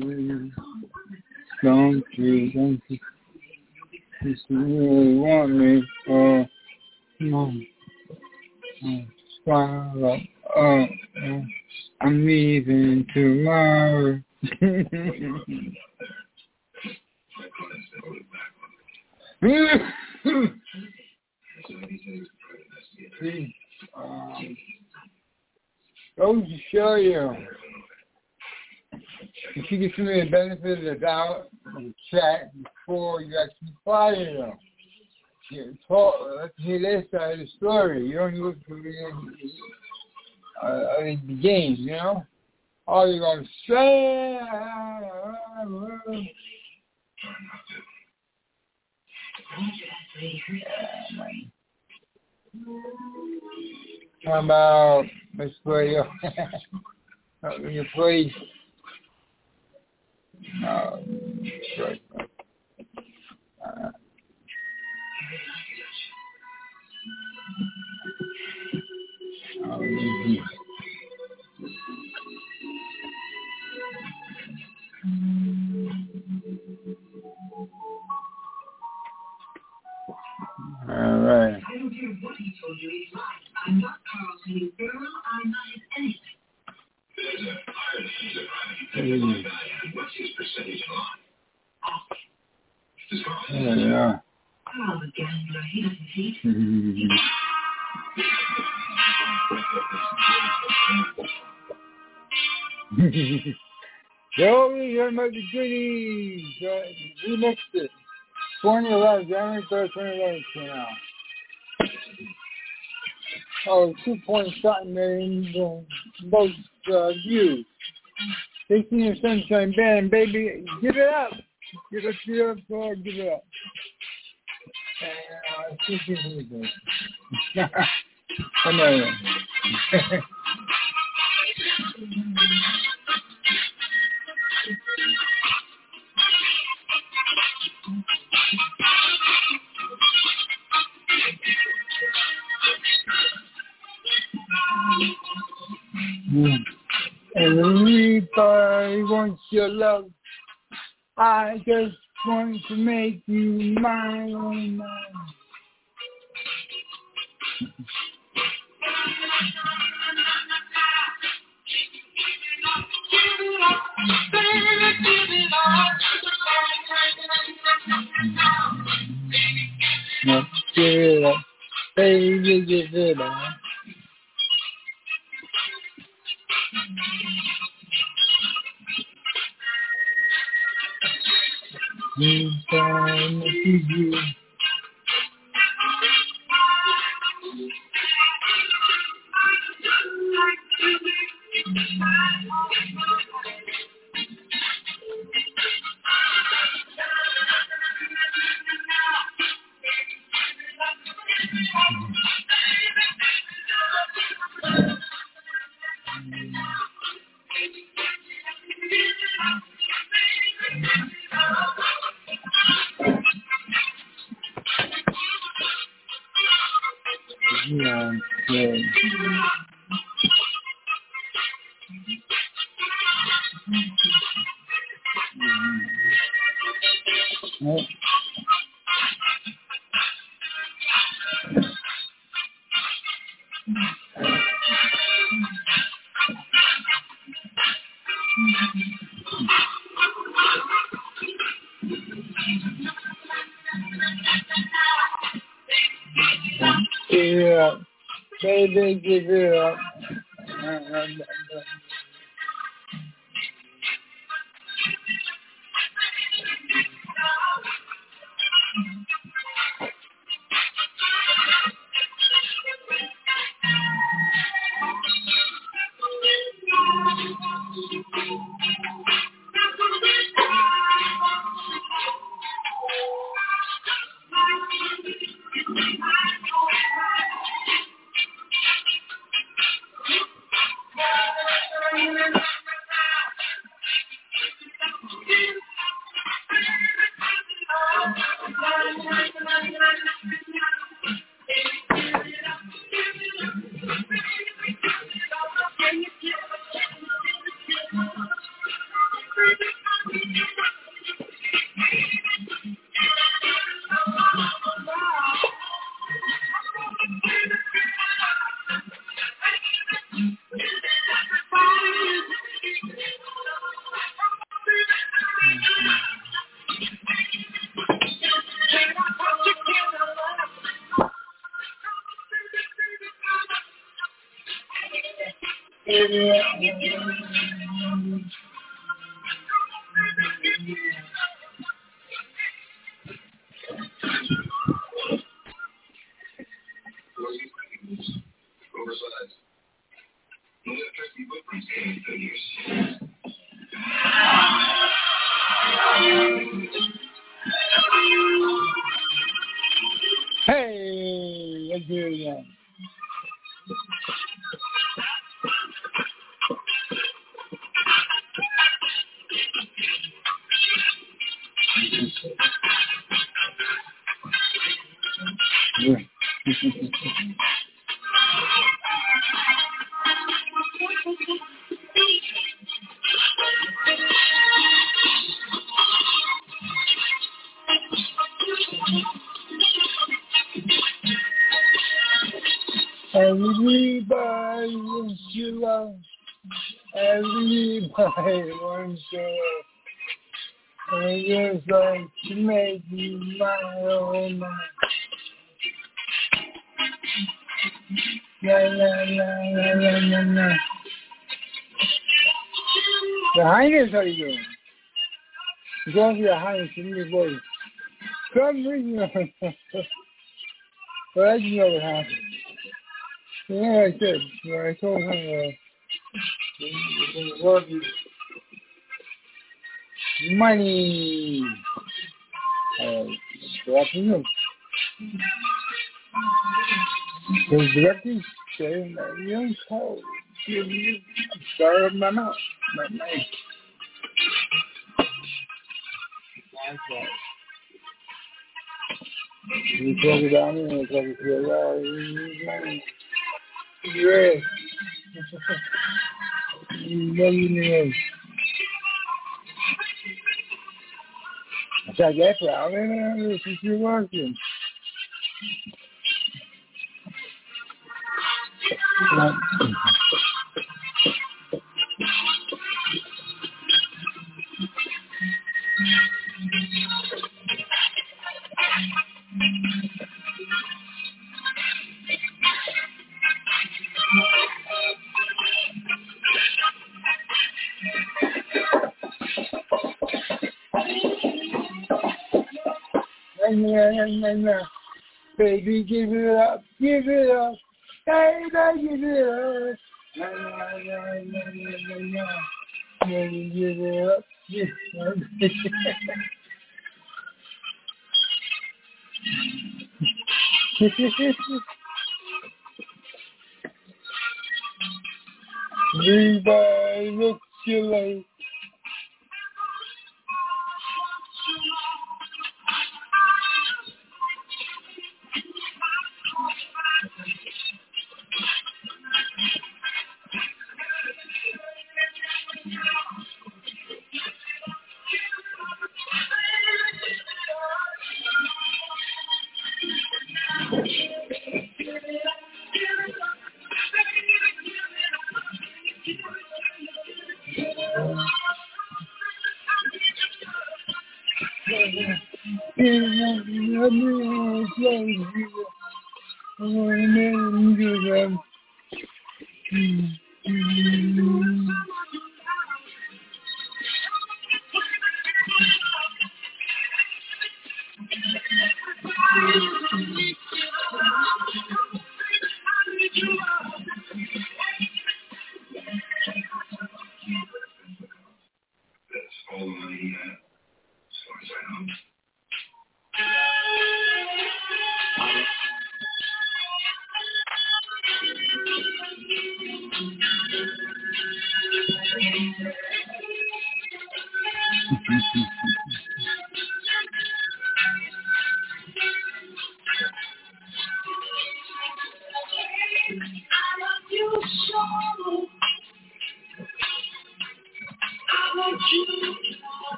Don't you really want me? Oh, no. Swallow. Oh, I'm leaving tomorrow. See, goes to show you, you should give somebody the benefit of the doubt and chat before you actually fire them. You talk, let's hear their side of the story. You don't look for the games, you know? All you're going to say, how about, let's play your place. All right. I don't care what he told you, he's right. I'm not Carlton, girl. I'm not his anything. What's his percentage on? Yeah. Carl, the gambler, he doesn't cheat. Yo, you're about the goodies. We mixed it. 2011, January 3rd, 2011 came out. Oh, 2-point-something million most views. 16 of Sunshine Band, baby. Give it up. Give it up, give it up. Come on. Everybody wants your love. I just want to make you mine. Baby, get good, man. Time to you. Yeah, yeah. Right. Yeah, baby, give it up. Oversized. No electricity footprints can be used. Hey, let's do it again. Everybody wants your love. Everybody wants your love. And just like to make you my own man. La la la la la la la. Your Highness, how you doing? Go for your Highness in your voice. Come with me. Well, I just know what happened. You know what I said? When I told him, love you. Money. Good afternoon. His directors say that young call. Sorry of my mouth. My mouth. That's right. You talk about me and you talk to your money. Yeah. You know you know. I said, that's right. I mean, this is your working. Baby, give it up, give it up. Baby, give it up. Baby, give it up. Give it up. Everybody looks you like. That's all the money he had, as far as I know.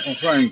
That's right.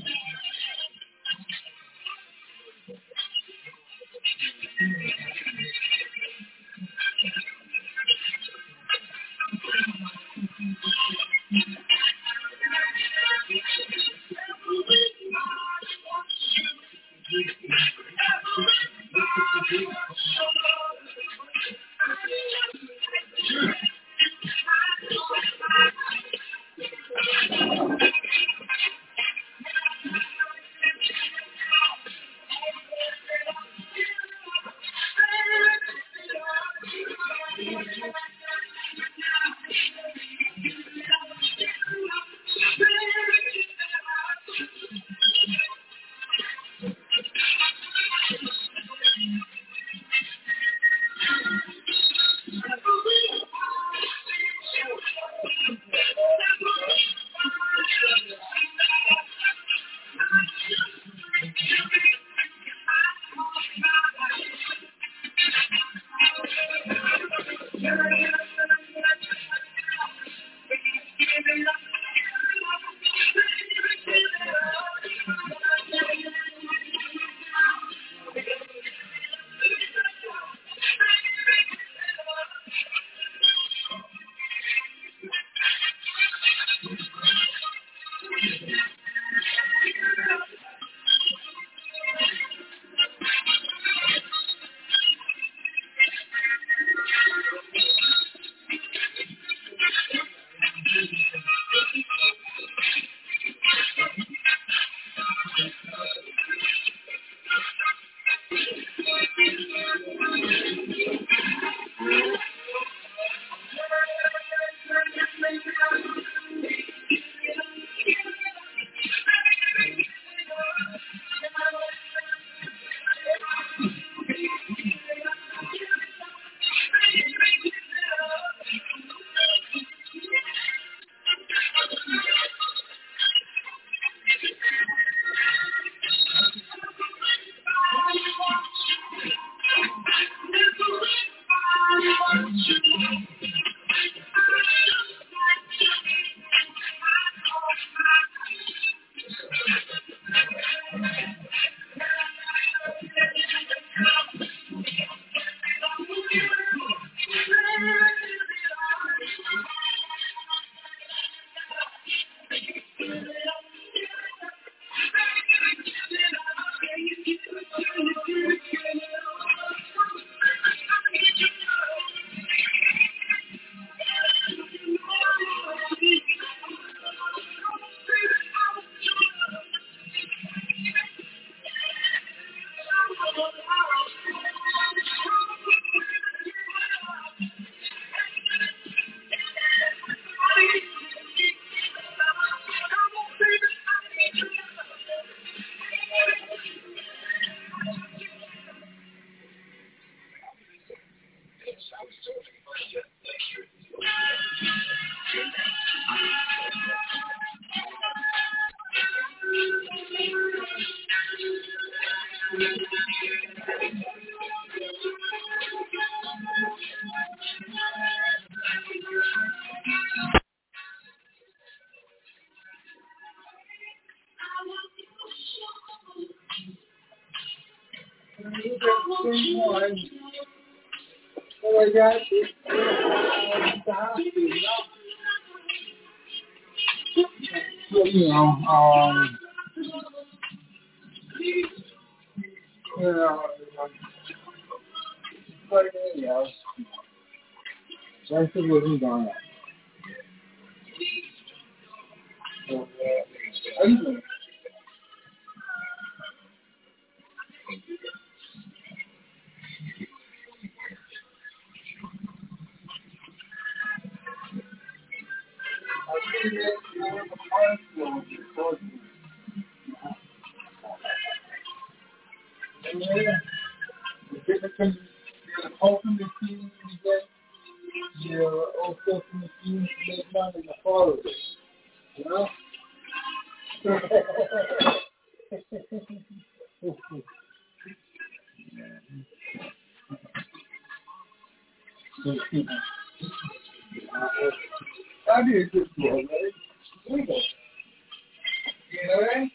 Okay?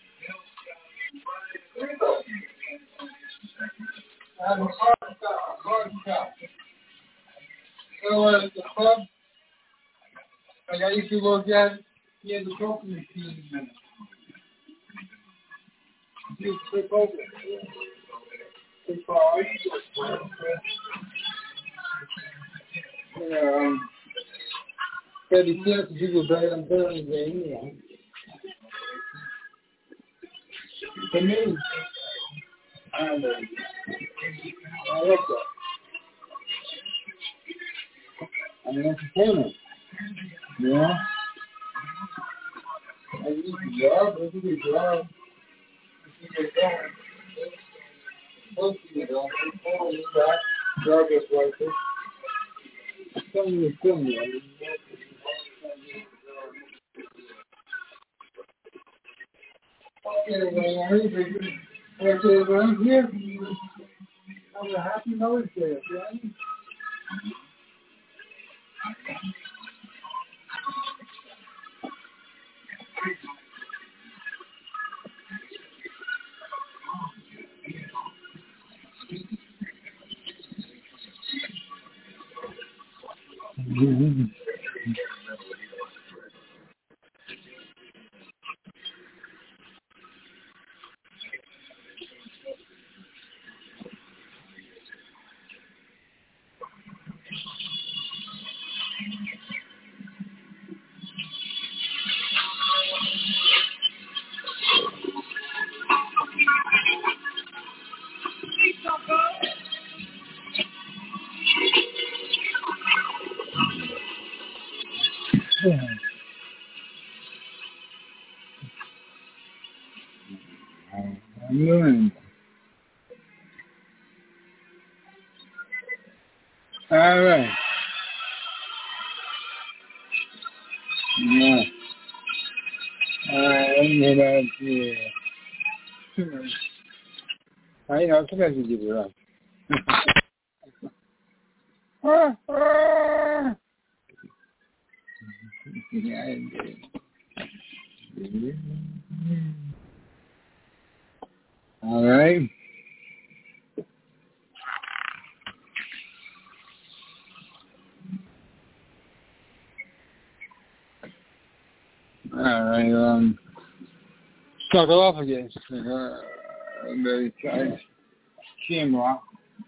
I'm a hard stop. So the club, like I used to work at, he had the coke machine in it. You flip over. Pretty close to people better than anyway. To me, I like that. I mean, entertainment. Yeah. I need a job. That's a good job. Job is like this. Something is similar. Okay, I'm here. Have a happy Mother's Day, okay? All right. Yeah. I know, sometimes you give it up. Yeah, I did. All right. All right. Start off again. Very tight. Camera.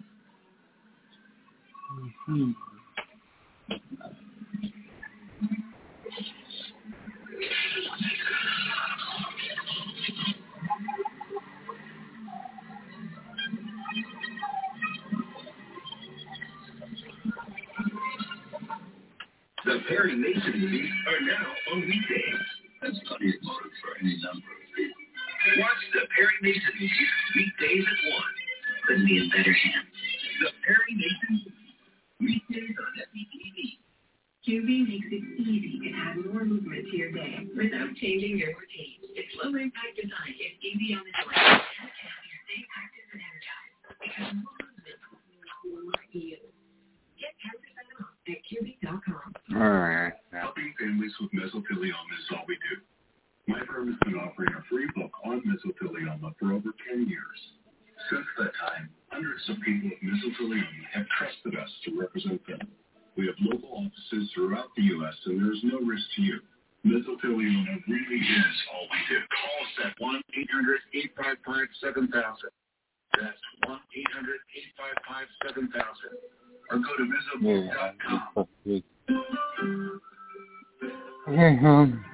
The Perry Mason movies are now on weekdays. That's plenty of motive for any number of people. Watch the Perry Mason movies weekdays at 1. Couldn't be in better hands. The Perry Mason movies. Weekdays on FETV. QB makes it easy to add more movement to your day without changing your routine. Its low-impact design is easy on the joint and can help you stay active and energized. Because more movement means more you. Get 10% off at QB.com. All right. Helping families with mesothelioma is all we do. My firm has been offering a free book on mesothelioma for over 10 years. Since that time, hundreds of people with mesothelioma have trusted us to represent them. We have local offices throughout the U.S., and there is no risk to you. Mesothelioma really is all we do. Call us at 1-800-855-7000. That's 1-800-855-7000. Or go to mesothelioma.com. Okay,